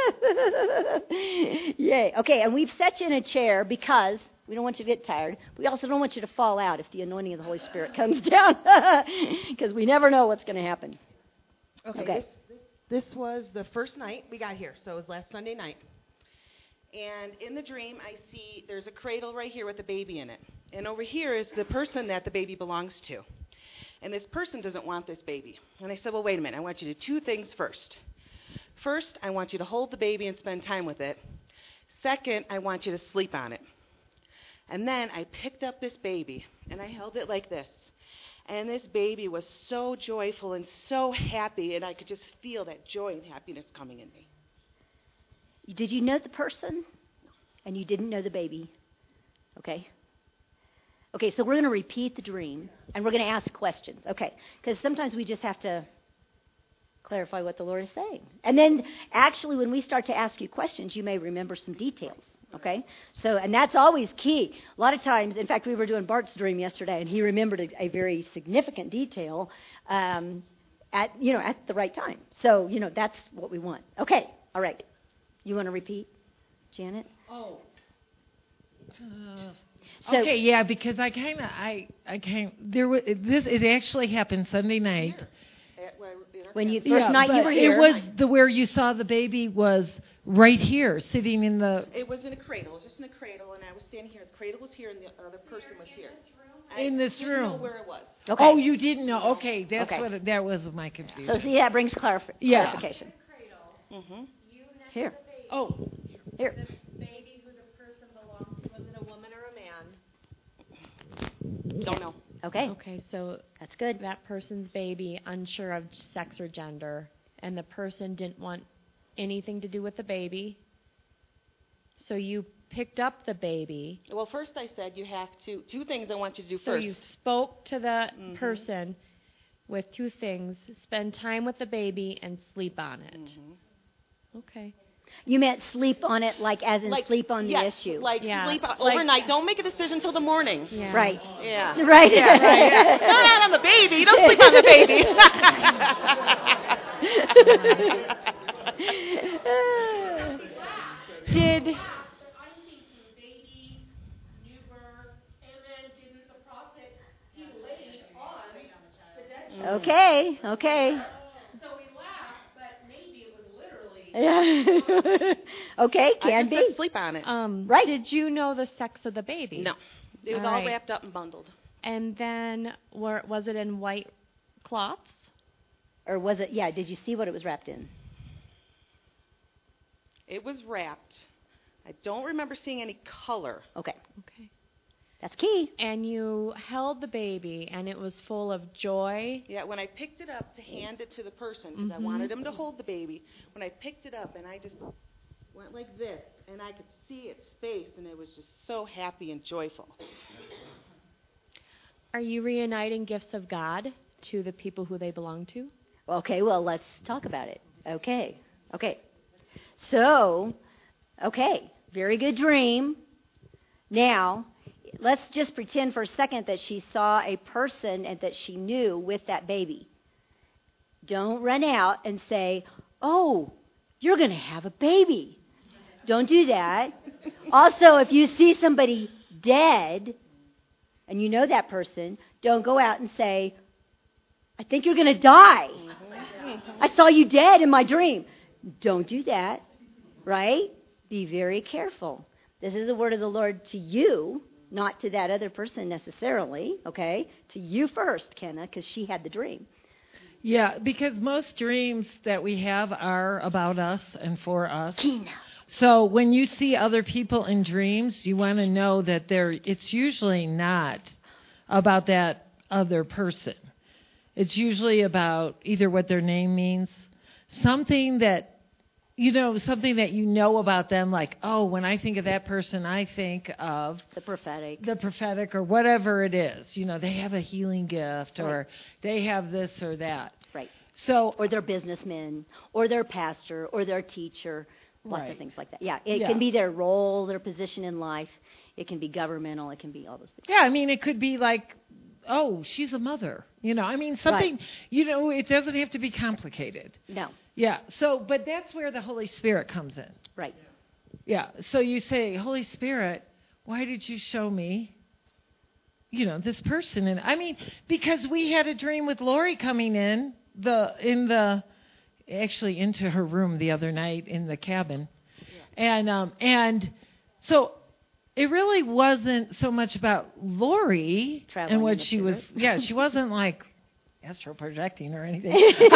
Speaker 2: Yay. Okay, and we've set you in a chair because we don't want you to get tired. We also don't want you to fall out if the anointing of the Holy Spirit comes down, because we never know what's going to happen.
Speaker 4: Okay. This was the first night we got here, so it was last Sunday night. And in the dream, I see there's a cradle right here with a baby in it. And over here is the person that the baby belongs to. And this person doesn't want this baby. And I said, well, wait a minute. I want you to do two things first. First, I want you to hold the baby and spend time with it. Second, I want you to sleep on it. And then I picked up this baby, and I held it like this. And this baby was so joyful and so happy, and I could just feel that joy and happiness coming in me.
Speaker 2: Did you know the person? And you didn't know the baby? Okay. Okay, so we're going to repeat the dream, and we're going to ask questions. Okay, because sometimes we just have to clarify what the Lord is saying. And then, actually, when we start to ask you questions, you may remember some details. Okay? So, and that's always key. A lot of times, in fact, we were doing Bart's dream yesterday, and he remembered a very significant detail at the right time. So, that's what we want. Okay, all right. You want to repeat, Janet?
Speaker 3: Oh.
Speaker 2: So,
Speaker 3: okay, yeah, because it actually happened Sunday night.
Speaker 2: When you first night you were here.
Speaker 3: It was where you saw the baby was right here, sitting in the...
Speaker 4: It was in a cradle. It was just in a cradle, and I was standing here. The cradle was here, and the other person was here.
Speaker 3: In this room?
Speaker 4: I didn't know where it was.
Speaker 2: Okay.
Speaker 3: Oh, you didn't know. Okay, that's
Speaker 2: Okay.
Speaker 3: that was my confusion.
Speaker 2: So see, that brings clarification.
Speaker 4: Mm-hmm.
Speaker 2: Here.
Speaker 3: Oh.
Speaker 2: Here.
Speaker 5: The baby who the person belonged to, was it a woman or a man?
Speaker 4: Don't know.
Speaker 2: Okay.
Speaker 5: Okay, so
Speaker 2: That's good.
Speaker 5: that person's baby, unsure of sex or gender, and the person didn't want anything to do with the baby. So you picked up the baby.
Speaker 4: Well, first I said you have to, two things I want you to do
Speaker 5: So
Speaker 4: first.
Speaker 5: you spoke to the person with two things: spend time with the baby and sleep on it.
Speaker 4: Mm-hmm.
Speaker 5: Okay.
Speaker 2: You meant sleep on it, like as in sleep on the issue.
Speaker 4: Like
Speaker 5: Yeah.
Speaker 4: sleep
Speaker 5: Like-
Speaker 4: overnight. Don't make a decision until the morning.
Speaker 5: Yeah.
Speaker 2: Right.
Speaker 4: Yeah.
Speaker 2: Right.
Speaker 4: Yeah, right. Yeah. Not on the baby. Don't sleep on the baby.
Speaker 5: Did
Speaker 2: Okay. Okay. Yeah. Okay,
Speaker 4: I
Speaker 2: can
Speaker 4: just
Speaker 2: be.
Speaker 4: said sleep on it.
Speaker 2: Right.
Speaker 5: Did you know the sex of the baby?
Speaker 4: No. It was
Speaker 5: All
Speaker 4: all
Speaker 5: right.
Speaker 4: wrapped up and bundled.
Speaker 5: And then was it in white cloths?
Speaker 2: Or was it, yeah, did you see what it was wrapped in?
Speaker 4: It was wrapped. I don't remember seeing any color.
Speaker 2: Okay.
Speaker 5: Okay.
Speaker 2: That's key.
Speaker 5: And you held the baby, and it was full of joy.
Speaker 4: Yeah, when I picked it up to hand it to the person, because I wanted him to hold the baby, when I picked it up and I just went like this, and I could see its face, and it was just so happy and joyful.
Speaker 5: Are you reuniting gifts of God to the people who they belong to?
Speaker 2: Okay, well, let's talk about it. Okay. So, very good dream. Now, let's just pretend for a second that she saw a person and that she knew with that baby. Don't run out and say, oh, you're going to have a baby. Don't do that. Also, if you see somebody dead and you know that person, don't go out and say, I think you're going to die. I saw you dead in my dream. Don't do that, right? Be very careful. This is a word of the Lord to you, not to that other person necessarily, okay? To you first, Kenna, because she had the dream.
Speaker 3: Yeah, because most dreams that we have are about us and for us.
Speaker 2: Kenna.
Speaker 3: So when you see other people in dreams, you want to know that it's usually not about that other person. It's usually about either what their name means, something that you know about them, like, oh, when I think of that person, I think of
Speaker 2: The prophetic
Speaker 3: or whatever it is. You know, they have a healing gift, or
Speaker 2: Right.
Speaker 3: they have this or that.
Speaker 2: Right.
Speaker 3: So,
Speaker 2: Or their businessman, or their pastor, or their teacher, lots of
Speaker 3: Right.
Speaker 2: things like that. Yeah, it
Speaker 3: Yeah.
Speaker 2: can be their role, their position in life. It can be governmental. It can be all those things.
Speaker 3: yeah, I mean, it could be like, oh, she's a mother. You know, I mean, something, it doesn't have to be complicated.
Speaker 2: No,
Speaker 3: Yeah, so, but that's where the Holy Spirit comes in.
Speaker 2: right.
Speaker 3: Yeah, so you say, Holy Spirit, why did you show me, this person? And I mean, because we had a dream with Lori coming actually into her room the other night in the cabin. Yeah. And so it really wasn't so much about Lori
Speaker 2: Traveling
Speaker 3: and
Speaker 2: in
Speaker 3: what
Speaker 2: the
Speaker 3: she was,
Speaker 2: Spirit.
Speaker 3: she wasn't like astral projecting or anything.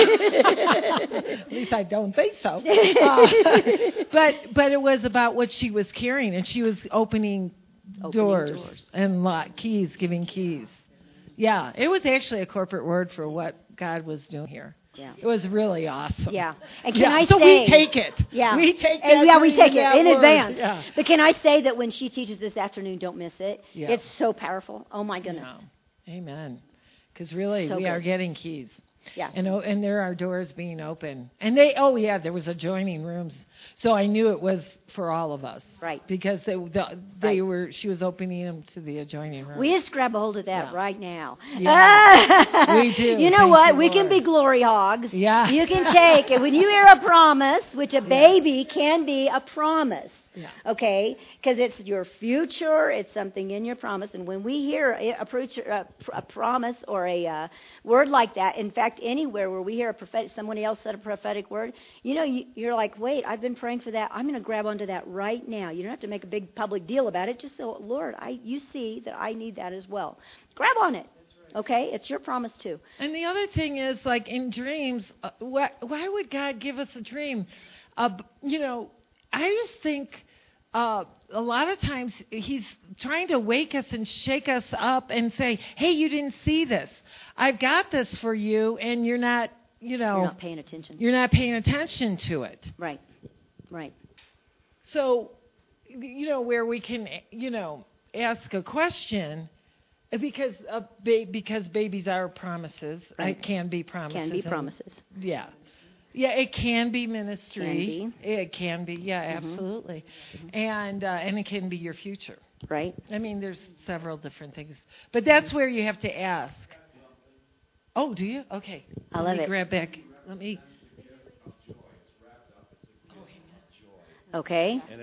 Speaker 3: At least I don't think so. But it was about what she was carrying, and she was opening doors and keys, giving keys. Yeah, it was actually a corporate word for what God was doing here.
Speaker 2: Yeah.
Speaker 3: It was really awesome.
Speaker 2: Yeah. And can I
Speaker 3: so
Speaker 2: say,
Speaker 3: we take it.
Speaker 2: Yeah.
Speaker 3: We take
Speaker 2: and
Speaker 3: that.
Speaker 2: we take it in
Speaker 3: word.
Speaker 2: advance.
Speaker 3: Yeah.
Speaker 2: But can I say that when she teaches this afternoon, don't miss it.
Speaker 3: Yeah.
Speaker 2: It's so powerful. Oh my goodness.
Speaker 3: Yeah. Amen. Because really,
Speaker 2: So
Speaker 3: we
Speaker 2: good.
Speaker 3: are getting keys.
Speaker 2: Yeah.
Speaker 3: And there are doors being open. And there was adjoining rooms. So I knew it was for all of us.
Speaker 2: Right.
Speaker 3: Because she was opening them to the adjoining rooms.
Speaker 2: We just grab a hold of that right now.
Speaker 3: Yeah. We do.
Speaker 2: You know
Speaker 3: Thank
Speaker 2: what?
Speaker 3: you,
Speaker 2: We can
Speaker 3: Lord.
Speaker 2: be glory hogs.
Speaker 3: Yeah.
Speaker 2: You can take it. When you hear a promise, which a baby can be a promise.
Speaker 3: Yeah.
Speaker 2: Okay? Because it's your future. It's something in your promise. And when we hear a promise or a word like that, in fact, anywhere where we hear somebody else said a prophetic word, you're like, wait, I've been praying for that. I'm going to grab onto that right now. You don't have to make a big public deal about it. Just say, Lord, you see that I need that as well. Grab on it. Okay? It's your promise too.
Speaker 3: And the other thing is, like in dreams, why would God give us a dream? I just think a lot of times he's trying to wake us and shake us up and say, hey, you didn't see this. I've got this for you, and you're not,
Speaker 2: You're not paying attention.
Speaker 3: You're not paying attention to it.
Speaker 2: Right.
Speaker 3: So, where we can, ask a question, because babies are promises.
Speaker 2: Right.
Speaker 3: It can be promises.
Speaker 2: Can be promises.
Speaker 3: Yeah. Yeah, it can be ministry.
Speaker 2: Can be.
Speaker 3: It can be, absolutely. And it can be your future.
Speaker 2: Right.
Speaker 3: I mean, there's several different things. But that's where you have to ask. Oh, do you? Okay.
Speaker 2: I love
Speaker 3: Let me
Speaker 2: it.
Speaker 3: grab back. Let me.
Speaker 2: Okay.
Speaker 6: And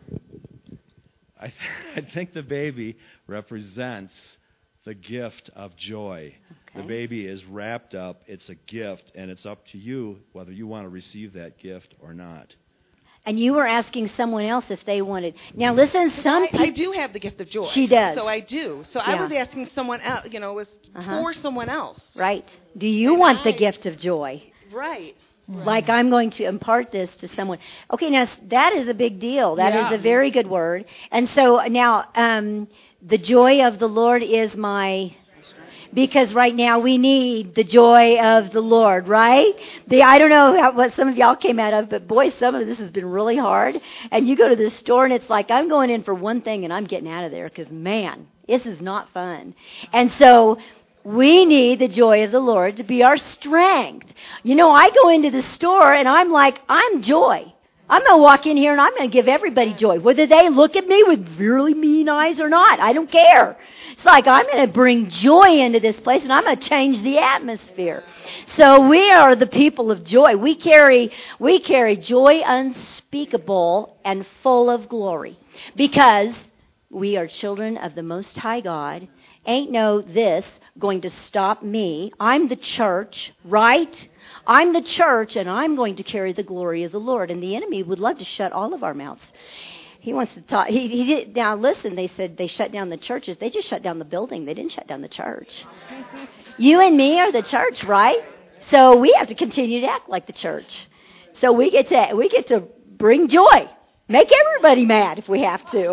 Speaker 6: I think the baby represents the gift of joy.
Speaker 2: Okay.
Speaker 6: The baby is wrapped up. It's a gift, and it's up to you whether you want to receive that gift or not.
Speaker 2: And you were asking someone else if they wanted. Now, listen, some people.
Speaker 4: I do have the gift of joy.
Speaker 2: She does.
Speaker 4: So I do. So
Speaker 2: Yeah.
Speaker 4: I was asking someone else, it was for someone else.
Speaker 2: Right. Do you want the gift of joy?
Speaker 4: Right.
Speaker 2: Like, I'm going to impart this to someone. Okay, now that is a big deal. That is a very good word. And so now, the joy of the Lord is my... Because right now we need the joy of the Lord, right? I don't know what some of y'all came out of, but boy, some of this has been really hard. And you go to the store and it's like, I'm going in for one thing and I'm getting out of there because, man, this is not fun. And so we need the joy of the Lord to be our strength. I go into the store and I'm like, I'm joy. I'm going to walk in here and I'm going to give everybody joy, whether they look at me with really mean eyes or not. I don't care. It's like I'm going to bring joy into this place and I'm going to change the atmosphere. So we are the people of joy. We carry joy unspeakable and full of glory because we are children of the Most High God. Ain't no this going to stop me. I'm the church, right? I'm the church, and I'm going to carry the glory of the Lord. And the enemy would love to shut all of our mouths. He wants to talk. He did. Now, listen, they said they shut down the churches. They just shut down the building. They didn't shut down the church. You and me are the church, right? So we have to continue to act like the church. So we get to bring joy. Make everybody mad if we have to.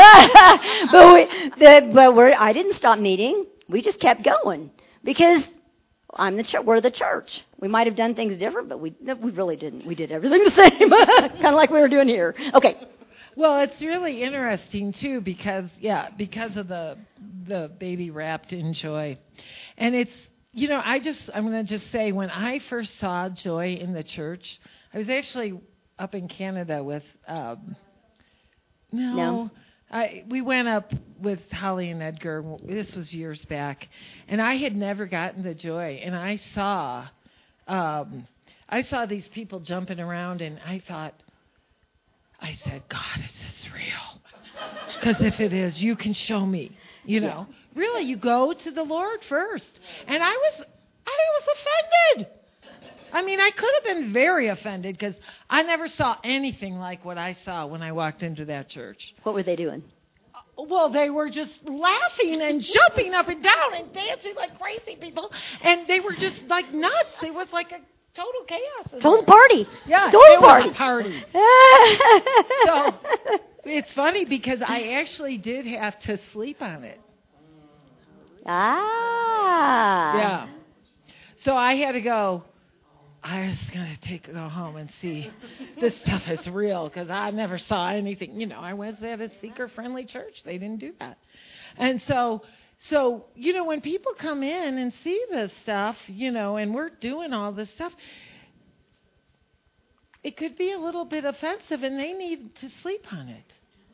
Speaker 2: I didn't stop meeting. We just kept going because we're the church. We might have done things different, but we really didn't. We did everything the same, kind of like we were doing here. Okay.
Speaker 3: Well, it's really interesting too because of the baby wrapped in joy, and it's I'm going to just say when I first saw joy in the church, I was actually up in Canada with we went up with Holly and Edgar. This was years back, and I had never gotten the joy. And I saw these people jumping around, and I said, God, is this real? Because if it is, you can show me. Really, you go to the Lord first. And I was offended. I mean, I could have been very offended because I never saw anything like what I saw when I walked into that church.
Speaker 2: What were they doing?
Speaker 3: Well, they were just laughing and jumping up and down and dancing like crazy people. And they were just like nuts. It was like a total chaos.
Speaker 2: Total party.
Speaker 3: Yeah,
Speaker 2: total
Speaker 3: it
Speaker 2: party.
Speaker 3: was a party. So it's funny because I actually did have to sleep on it.
Speaker 2: Ah.
Speaker 3: Yeah. So I had to go. I was going to go home and see this stuff is real because I never saw anything. You know, I was at a seeker-friendly church. They didn't do that. And so, you know, when people come in and see this stuff, you know, and we're doing all this stuff, it could be a little bit offensive and they need to sleep on it.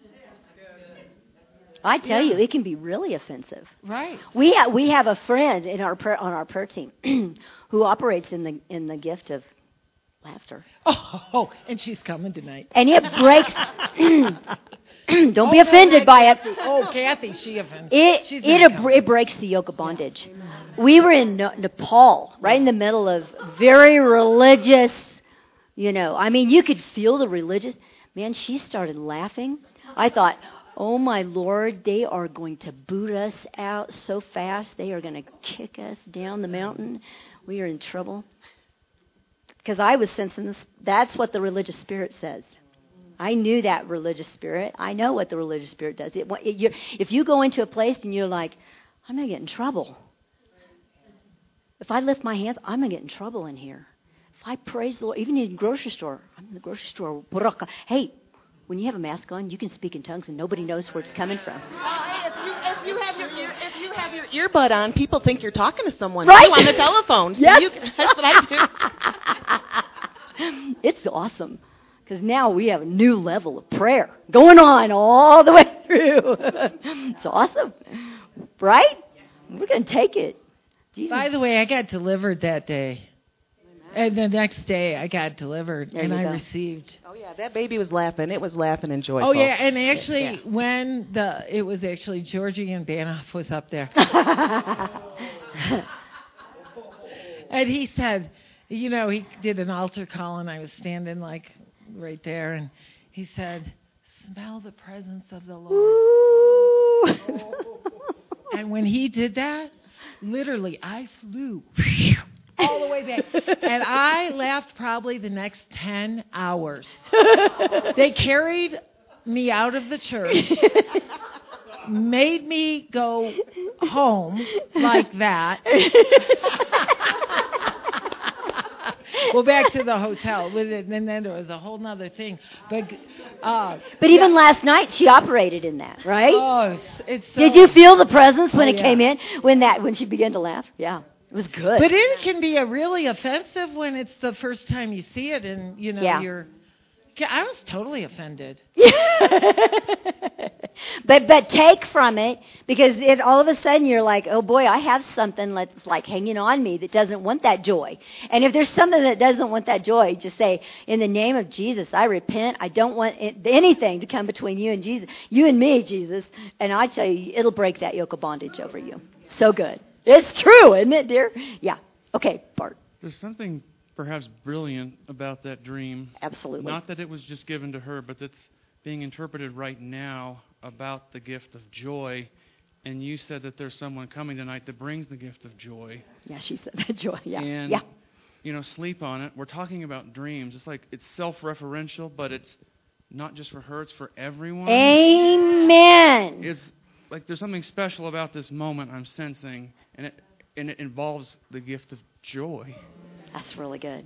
Speaker 2: I tell you, it can be really offensive.
Speaker 3: Right.
Speaker 2: We have a friend on our prayer team who operates in the gift of laughter.
Speaker 3: Oh, and she's coming tonight.
Speaker 2: And it breaks. Don't be offended by it.
Speaker 3: Oh, Kathy, she offended.
Speaker 2: It breaks the yoke of bondage. We were in Nepal, right in the middle of very religious. You know, I mean, you could feel the religious. Man, she started laughing. I thought, oh, my Lord, they are going to boot us out so fast. They are going to kick us down the mountain. We are in trouble. Because I was sensing this. That's what the religious spirit says. I knew that religious spirit. I know what the religious spirit does. If you go into a place and you're like, I'm going to get in trouble. If I lift my hands, I'm going to get in trouble in here. If I praise the Lord, even in the grocery store, I'm in the grocery store. Hey, when you have a mask on, you can speak in tongues and nobody knows where it's coming from.
Speaker 4: If you have your earbud on, people think you're talking to someone
Speaker 2: right?
Speaker 4: on the telephone. So
Speaker 2: yes.
Speaker 4: That's what I
Speaker 2: do. It's awesome because now we have a new level of prayer going on all the way through. It's awesome, right? We're going to take it. Jesus.
Speaker 3: By the way, I got delivered that day. And the next day, I got delivered, and I received.
Speaker 4: Oh yeah, that baby was laughing. It was laughing and joyful.
Speaker 3: Oh yeah, and actually, when it was actually Georgie and Banoff was up there, and he said, you know, he did an altar call, and I was standing like right there, and he said, "Smell the presence of the Lord." And when he did that, literally, I flew. All the way back. And I laughed probably the next 10 hours. They carried me out of the church, made me go home like that. Well, back to the hotel. And then there was a whole other thing. But
Speaker 2: even last night, she operated in that, right?
Speaker 3: Oh, it's so...
Speaker 2: Did you feel the presence when it came in? When she began to laugh? Yeah. It was good.
Speaker 3: But it can be a really offensive when it's the first time you see it and, you know, you're... I was totally offended.
Speaker 2: But take from it, because all of a sudden you're like, oh boy, I have something that's like hanging on me that doesn't want that joy. And if there's something that doesn't want that joy, just say, in the name of Jesus, I repent. I don't want anything to come between you and Jesus. You and me, Jesus. And I tell you, it'll break that yoke of bondage over you. So good. It's true, isn't it, dear? Yeah. Okay, Bart.
Speaker 7: There's something perhaps brilliant about that dream.
Speaker 2: Absolutely.
Speaker 7: Not that it was just given to her, but that's being interpreted right now about the gift of joy. And you said that there's someone coming tonight that brings the gift of joy.
Speaker 2: Yeah, she said that, joy. Yeah.
Speaker 7: And, you know, sleep on it. We're talking about dreams. It's like it's self-referential, but it's not just for her, it's for everyone.
Speaker 2: Amen.
Speaker 7: It's like there's something special about this moment I'm sensing, and it involves the gift of joy.
Speaker 2: That's really good.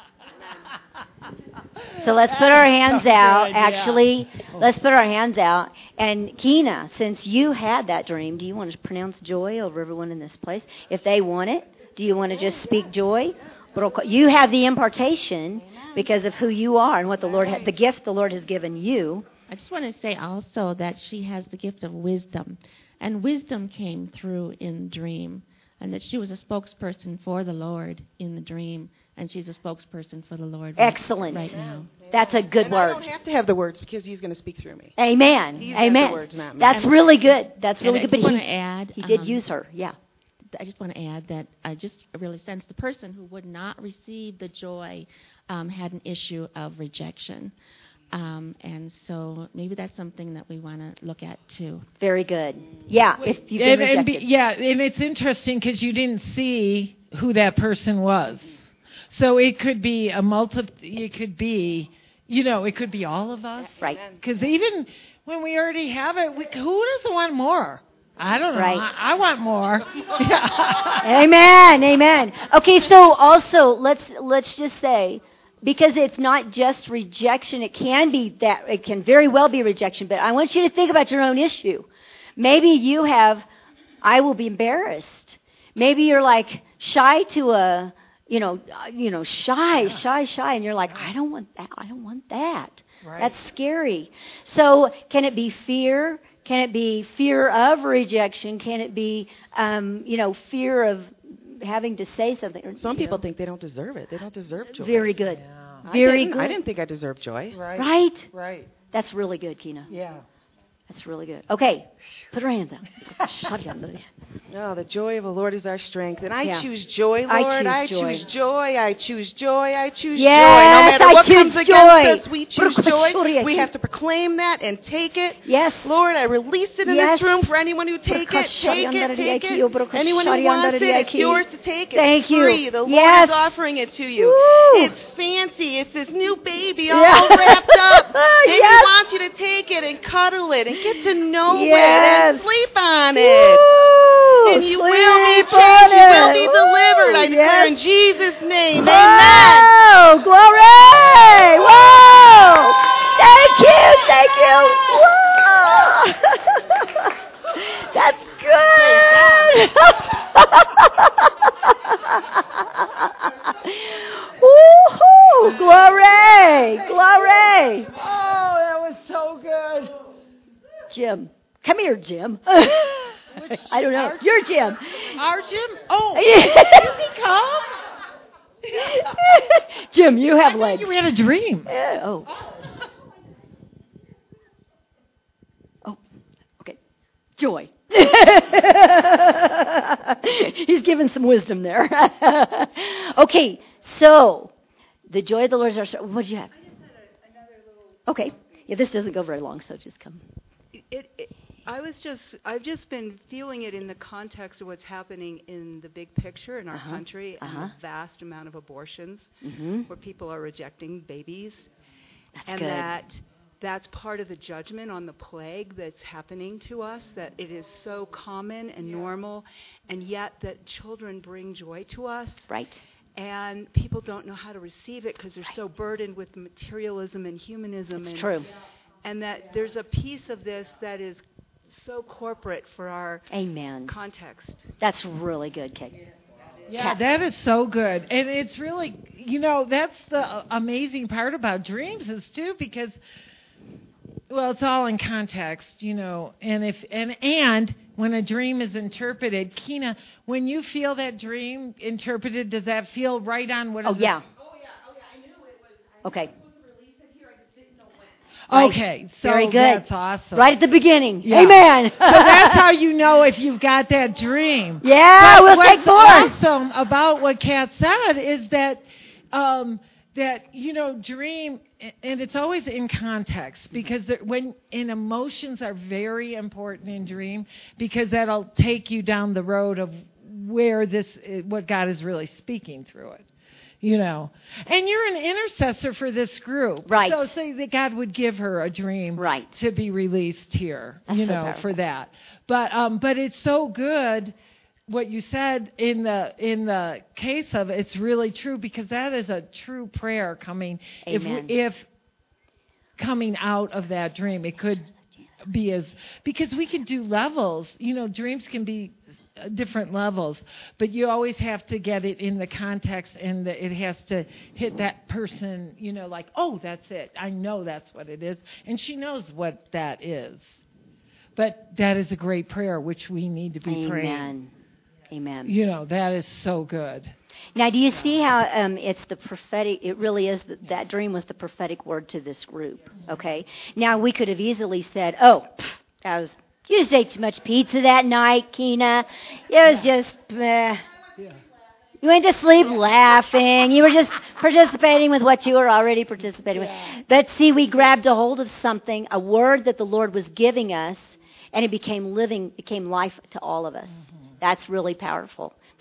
Speaker 2: So let's put our hands out. Actually, let's put our hands out. And Kina, since you had that dream, do you want to pronounce joy over everyone in this place? If they want it, do you want to just speak joy? You have the impartation because of who you are and what the gift the Lord has given you.
Speaker 5: I just want to say also that she has the gift of wisdom. And wisdom came through in dream. And that she was a spokesperson for the Lord in the dream. And she's a spokesperson for the Lord
Speaker 2: Excellent.
Speaker 5: Right now.
Speaker 2: That's a good word.
Speaker 4: I don't have to have the words because He's going to speak through me.
Speaker 2: Amen.
Speaker 4: He's
Speaker 2: Amen.
Speaker 4: The words, not me.
Speaker 2: That's really good. That's really good.
Speaker 5: But he
Speaker 2: did use her. Yeah.
Speaker 5: I just want to add that I just really sense the person who would not receive the joy had an issue of rejection. And so maybe that's something that we want to look at too.
Speaker 2: Very good. Yeah, if you've been rejected.
Speaker 3: And it's interesting because you didn't see who that person was. So it could be it could be, it could be all of us.
Speaker 2: Right.
Speaker 3: Because even when we already have it, who doesn't want more? I don't know.
Speaker 2: Right.
Speaker 3: I want more.
Speaker 2: Amen. Okay, so also let's just say, because it's not just rejection, it can very well be rejection, but I want you to think about your own issue. Maybe you have, I will be embarrassed. Maybe you're like shy to shy, and you're like, I don't want that. Right. That's scary. So can it be fear? Can it be fear of rejection? Can it be, fear of having to say something?
Speaker 4: Some people think they don't deserve it. They don't deserve joy.
Speaker 2: Very good.
Speaker 4: Yeah.
Speaker 2: Very good.
Speaker 4: I didn't think I deserved joy.
Speaker 2: Right. That's really good, Kina.
Speaker 3: Yeah.
Speaker 2: That's really good. Okay, put her hands out.
Speaker 4: Oh, the joy of the Lord is our strength. And I
Speaker 2: Yeah.
Speaker 4: choose joy, Lord.
Speaker 2: I choose
Speaker 4: choose joy. I choose joy. I choose
Speaker 2: Yes,
Speaker 4: joy. No matter
Speaker 2: I
Speaker 4: what
Speaker 2: choose
Speaker 4: comes
Speaker 2: joy.
Speaker 4: against us, we choose joy. We have to proclaim that and take it.
Speaker 2: Yes.
Speaker 4: Lord, I release it in
Speaker 2: Yes.
Speaker 4: this room for anyone who take it. Anyone who wants it, it's yours to take.
Speaker 2: Thank
Speaker 4: It's
Speaker 2: you.
Speaker 4: free. The Lord
Speaker 2: Yes.
Speaker 4: is offering it to you.
Speaker 2: Woo.
Speaker 4: It's fancy. It's this new baby all
Speaker 2: Yeah.
Speaker 4: wrapped up. And
Speaker 2: Yes.
Speaker 4: He wants you to take it and cuddle it and get to know it
Speaker 2: Yes.
Speaker 4: and sleep on it.
Speaker 2: Woo.
Speaker 4: And you will be
Speaker 2: Sleep
Speaker 4: changed.
Speaker 2: on
Speaker 4: You will
Speaker 2: it.
Speaker 4: be
Speaker 2: Woo.
Speaker 4: delivered. I declare in
Speaker 2: Yes.
Speaker 4: Jesus' name. Amen.
Speaker 2: Oh, glory! Whoa! Thank you. Whoa! That's good. Woohoo! Glory!
Speaker 3: Oh, that was so good.
Speaker 2: Jim, come here, Jim. I don't know. You're Jim.
Speaker 3: Our Jim? Oh, you can come?
Speaker 2: Jim, you have
Speaker 3: I
Speaker 2: legs.
Speaker 3: thought you had a dream.
Speaker 2: Oh. Oh, okay. Joy. He's given some wisdom there. Okay, so the joy of the Lord is our strength. What did you have?
Speaker 8: I just had another little.
Speaker 2: Okay. Yeah, this doesn't go very long, so just come.
Speaker 8: I've just been feeling it in the context of what's happening in the big picture in our country and the vast amount of abortions where people are rejecting babies.
Speaker 2: That's good.
Speaker 8: That's part of the judgment on the plague that's happening to us, that it is so common and normal, and yet that children bring joy to us.
Speaker 2: Right.
Speaker 8: And people don't know how to receive it because they're so burdened with materialism and humanism.
Speaker 2: It's true.
Speaker 8: And that there's a piece of this that is so corporate for our
Speaker 2: Amen.
Speaker 8: context.
Speaker 2: That's really good, Kate.
Speaker 3: Yeah, that is so good. And it's really, that's the amazing part about dreams is too, because, well, it's all in context, and when a dream is interpreted, Kina, when you feel that dream interpreted, does that feel right on what is
Speaker 2: Oh, yeah.
Speaker 3: it?
Speaker 8: I knew it was.
Speaker 2: Okay.
Speaker 8: Release it here. I just didn't know when.
Speaker 3: Okay, so
Speaker 2: Very good.
Speaker 3: that's awesome.
Speaker 2: Right at the beginning.
Speaker 3: Yeah.
Speaker 2: Amen.
Speaker 3: So that's how you know if you've got that dream.
Speaker 2: Yeah,
Speaker 3: But
Speaker 2: we'll take more.
Speaker 3: what's awesome about what Kat said is that dream, and it's always in context, because emotions are very important in dream, because that'll take you down the road of where what God is really speaking through it. And you're an intercessor for this group.
Speaker 2: Right.
Speaker 3: So say that God would give her a dream
Speaker 2: Right.
Speaker 3: to be released here,
Speaker 2: That's so powerful.
Speaker 3: for that. But it's so good what you said in the case of it's really true, because that is a true prayer coming.
Speaker 2: Amen.
Speaker 3: If coming out of that dream, it could be because we can do levels. Dreams can be different levels, but you always have to get it in the context, and it has to hit that person, like, oh, that's it. I know that's what it is. And she knows what that is. But that is a great prayer, which we need to be praying.
Speaker 2: Amen.
Speaker 3: That is so good.
Speaker 2: Now, do you see how it's the prophetic? It really is that dream was the prophetic word to this group. Okay. Now we could have easily said, "Oh, you just ate too much pizza that night, Kina. It was just." You went to sleep laughing. You were just participating with what you were already participating with. But see, we grabbed a hold of something, a word that the Lord was giving us, and it became life to all of us. That's really powerful.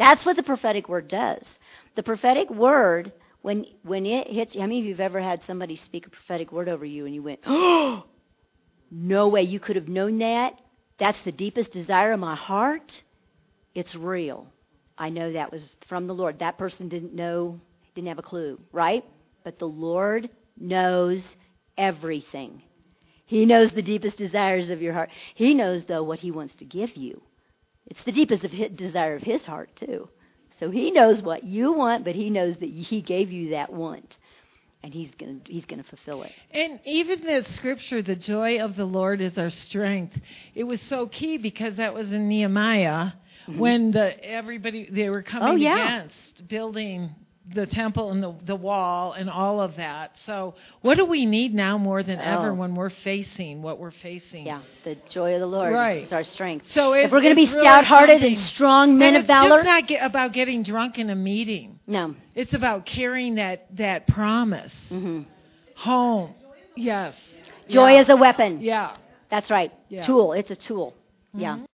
Speaker 2: That's what the prophetic word does. The prophetic word, when it hits you, how many of you have ever had somebody speak a prophetic word over you and you went, oh, no way you could have known that? That's the deepest desire of my heart. It's real. I know that was from the Lord. That person didn't have a clue, right? But the Lord knows everything. He knows the deepest desires of your heart. He knows, though, what He wants to give you. It's the deepest desire of His heart, too. So He knows what you want, but He knows that He gave you that want. And He's gonna fulfill it.
Speaker 3: And even the scripture, the joy of the Lord is our strength. It was so key because that was in Nehemiah when they were coming against building the temple and the wall and all of that. So what do we need now more than ever when we're facing what we're facing?
Speaker 2: Yeah, the joy of the Lord is our strength.
Speaker 3: So
Speaker 2: if we're going to be stout-hearted and strong men of valor.
Speaker 3: It's just not about getting drunk in a meeting.
Speaker 2: No.
Speaker 3: It's about carrying that promise home. Yes.
Speaker 2: Joy is a weapon.
Speaker 3: Yeah.
Speaker 2: That's right.
Speaker 3: Yeah.
Speaker 2: Tool. It's a tool. Yeah.